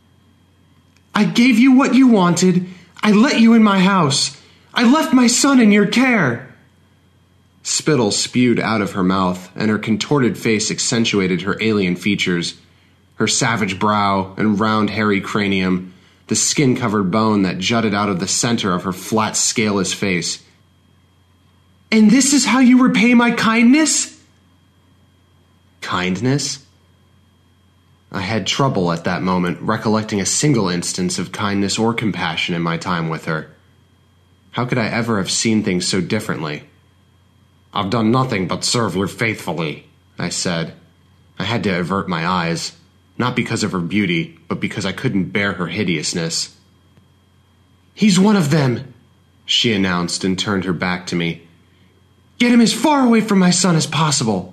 "I gave you what you wanted. I let you in my house. I left my son in your care." Spittle spewed out of her mouth, and her contorted face accentuated her alien features. Her savage brow and round hairy cranium, the skin-covered bone that jutted out of the center of her flat, scaleless face. "And this is how you repay my kindness?" Kindness? I had trouble at that moment recollecting a single instance of kindness or compassion in my time with her. How could I ever have seen things so differently? "I've done nothing but serve you faithfully," I said. I had to avert my eyes, not because of her beauty, but because I couldn't bear her hideousness. "He's one of them," she announced and turned her back to me. "Get him as far away from my son as possible."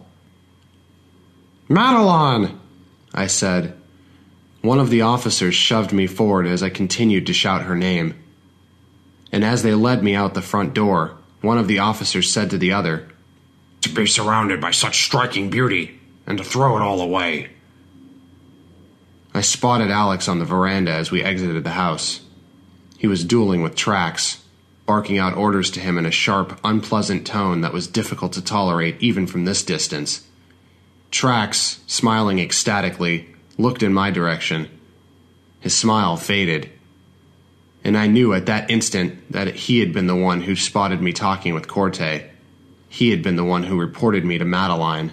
"Madeline!" I said. One of the officers shoved me forward as I continued to shout her name. And as they led me out the front door, one of the officers said to the other, "To be surrounded by such striking beauty, and to throw it all away." I spotted Alex on the veranda as we exited the house. He was dueling with Trax, barking out orders to him in a sharp, unpleasant tone that was difficult to tolerate even from this distance. Trax, smiling ecstatically, looked in my direction. His smile faded, and I knew at that instant that he had been the one who spotted me talking with Corte. He had been the one who reported me to Madeline.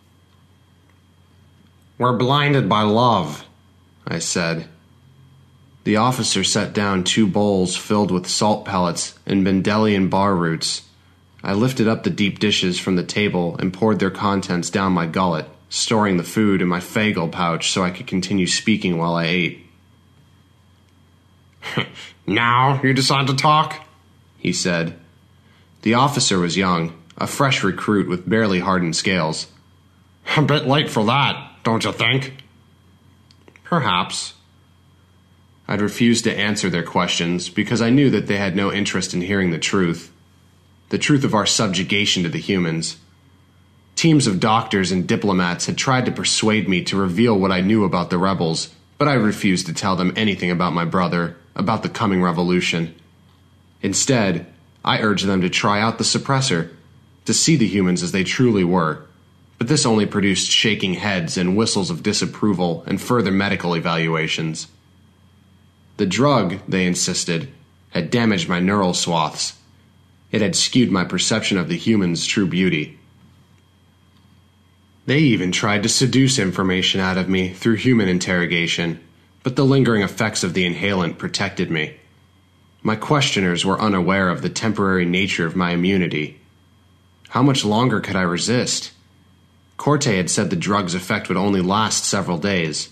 "We're blinded by love," I said. The officer set down two bowls filled with salt pellets and Mendelian bar roots. I lifted up the deep dishes from the table and poured their contents down my gullet, storing the food in my Fagel pouch so I could continue speaking while I ate. "Now you decide to talk?" he said. The officer was young, a fresh recruit with barely hardened scales. "A bit late for that, don't you think?" "Perhaps." I'd refused to answer their questions because I knew that they had no interest in hearing the truth. The truth of our subjugation to the humans. Teams of doctors and diplomats had tried to persuade me to reveal what I knew about the rebels, but I refused to tell them anything about my brother, about the coming revolution. Instead, I urged them to try out the suppressor, to see the humans as they truly were. But this only produced shaking heads and whistles of disapproval and further medical evaluations. The drug, they insisted, had damaged my neural swaths. It had skewed my perception of the humans' true beauty. They even tried to seduce information out of me through human interrogation, but the lingering effects of the inhalant protected me. My questioners were unaware of the temporary nature of my immunity. How much longer could I resist? Corte had said the drug's effect would only last several days.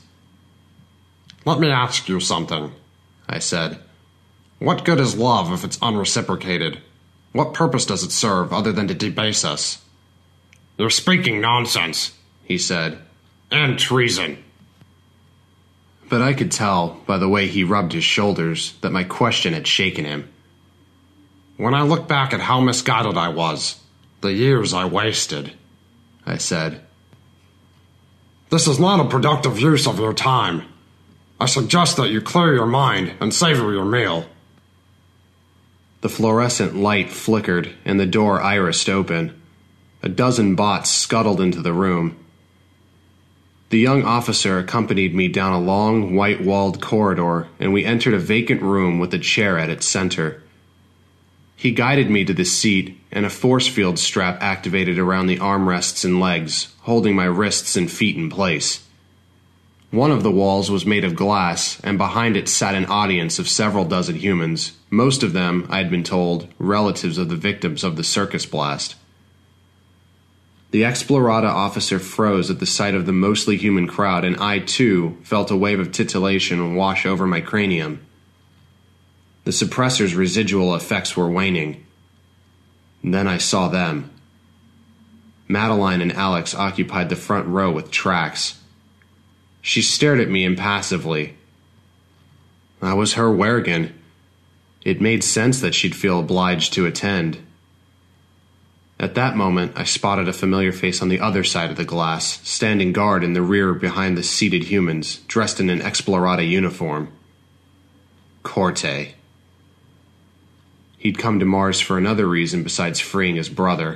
Let me ask you something, I said. What good is love if it's unreciprocated? What purpose does it serve other than to debase us? You're speaking nonsense, he said, and treason. But I could tell by the way he rubbed his shoulders that my question had shaken him. When I look back at how misguided I was, the years I wasted, I said, this is not a productive use of your time. I suggest that you clear your mind and savor your meal. The fluorescent light flickered and the door irised open. A dozen bots scuttled into the room. The young officer accompanied me down a long, white-walled corridor, and we entered a vacant room with a chair at its center. He guided me to the seat, and a force field strap activated around the armrests and legs, holding my wrists and feet in place. One of the walls was made of glass, and behind it sat an audience of several dozen humans, most of them, I had been told, relatives of the victims of the circus blast. The Explorata officer froze at the sight of the mostly human crowd, and I, too, felt a wave of titillation wash over my cranium. The suppressor's residual effects were waning. Then I saw them. Madeline and Alex occupied the front row with Trax. She stared at me impassively. I was her Wergen. It made sense that she'd feel obliged to attend. At that moment, I spotted a familiar face on the other side of the glass, standing guard in the rear behind the seated humans, dressed in an Explorata uniform. Corte. He'd come to Mars for another reason besides freeing his brother.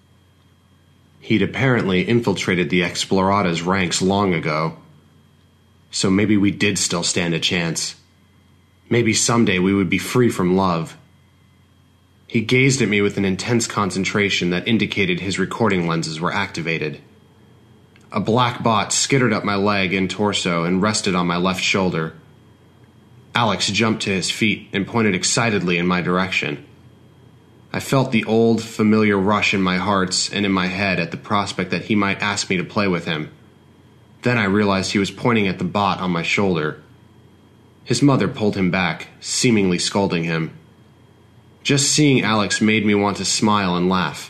He'd apparently infiltrated the Explorata's ranks long ago. So maybe we did still stand a chance. Maybe someday we would be free from love. He gazed at me with an intense concentration that indicated his recording lenses were activated. A black bot skittered up my leg and torso and rested on my left shoulder. Alex jumped to his feet and pointed excitedly in my direction. I felt the old, familiar rush in my heart and in my head at the prospect that he might ask me to play with him. Then I realized he was pointing at the bot on my shoulder. His mother pulled him back, seemingly scolding him. Just seeing Alex made me want to smile and laugh.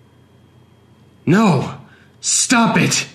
No! Stop it!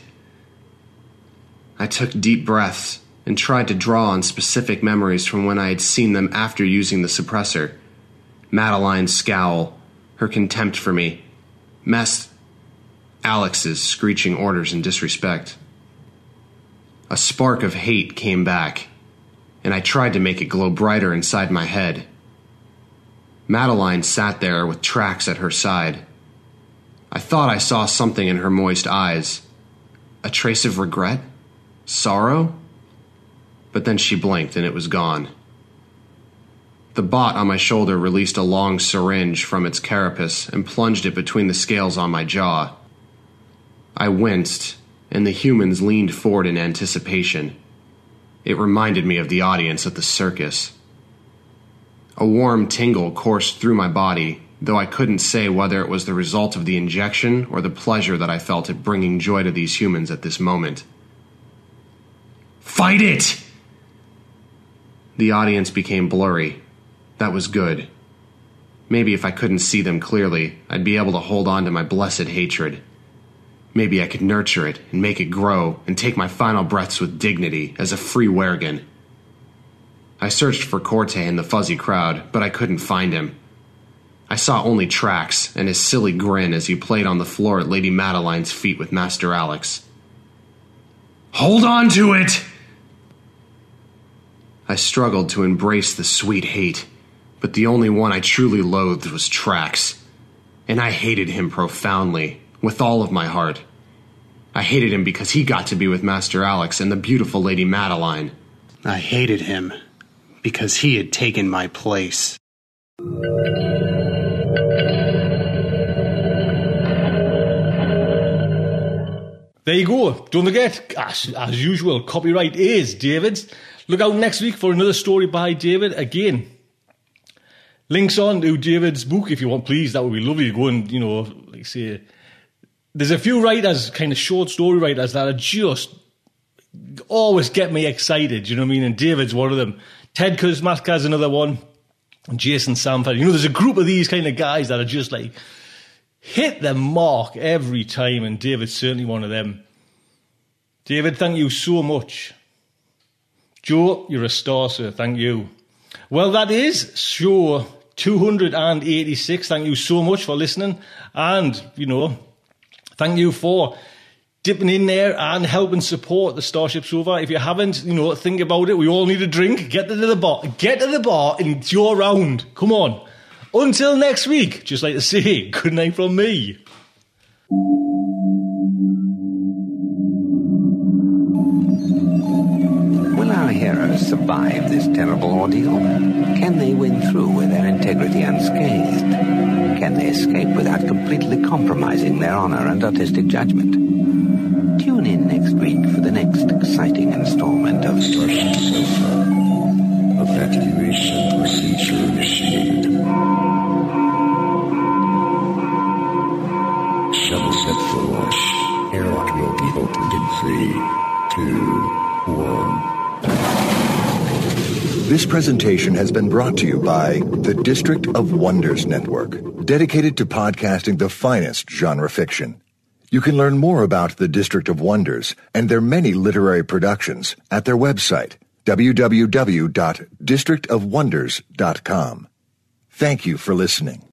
I took deep breaths and tried to draw on specific memories from when I had seen them after using the suppressor. Madeline's scowl, her contempt for me, Mess, Alex's screeching orders and disrespect. A spark of hate came back, and I tried to make it glow brighter inside my head. Madeline sat there with Trax at her side. I thought I saw something in her moist eyes. A trace of regret? Sorrow? But then she blinked and it was gone. The bot on my shoulder released a long syringe from its carapace and plunged it between the scales on my jaw. I winced, and the humans leaned forward in anticipation. It reminded me of the audience at the circus. A warm tingle coursed through my body, though I couldn't say whether it was the result of the injection or the pleasure that I felt at bringing joy to these humans at this moment. Fight it! The audience became blurry. That was good. Maybe if I couldn't see them clearly, I'd be able to hold on to my blessed hatred. Maybe I could nurture it and make it grow and take my final breaths with dignity as a free Wergen. I searched for Corte in the fuzzy crowd, but I couldn't find him. I saw only Trax and his silly grin as he played on the floor at Lady Madeline's feet with Master Alex. Hold on to it! I struggled to embrace the sweet hate, but the only one I truly loathed was Trax, and I hated him profoundly, with all of my heart. I hated him because he got to be with Master Alex and the beautiful Lady Madeline. I hated him because he had taken my place. There you go. Don't forget, as, as usual, copyright is David's. Look out next week for another story by David again. Links on to David's book if you want, please. That would be lovely. Go and, you know, like say, there's a few writers, kind of short story writers, that are just always get me excited, you know what I mean? And David's one of them. Ted Kuzmaska's another one. And Jason Samford. You know, there's a group of these kind of guys that are just like, hit the mark every time, and David's certainly one of them. David, thank you so much. Joe, you're a star, sir. Thank you. Well, that is show two hundred eighty-six. Thank you so much for listening. And, you know, thank you for dipping in there and helping support the Starship Sofa. If you haven't, you know, think about it. We all need a drink. Get to the bar. Get to the bar and it's your round. Come on. Until next week, just like to say, good night from me. Will our heroes survive this terrible ordeal? Can they win through with their integrity unscathed? Can they escape without completely compromising their honor and artistic judgment? Tune in next week for the next exciting installment of Starship Sofa. Evacuation procedure initiated. Shuttle set for launch. Airlock will be opened in three, two, one. This presentation has been brought to you by the District of Wonders Network, dedicated to podcasting the finest genre fiction. You can learn more about the District of Wonders and their many literary productions at their website, w w w dot district of wonders dot com. Thank you for listening.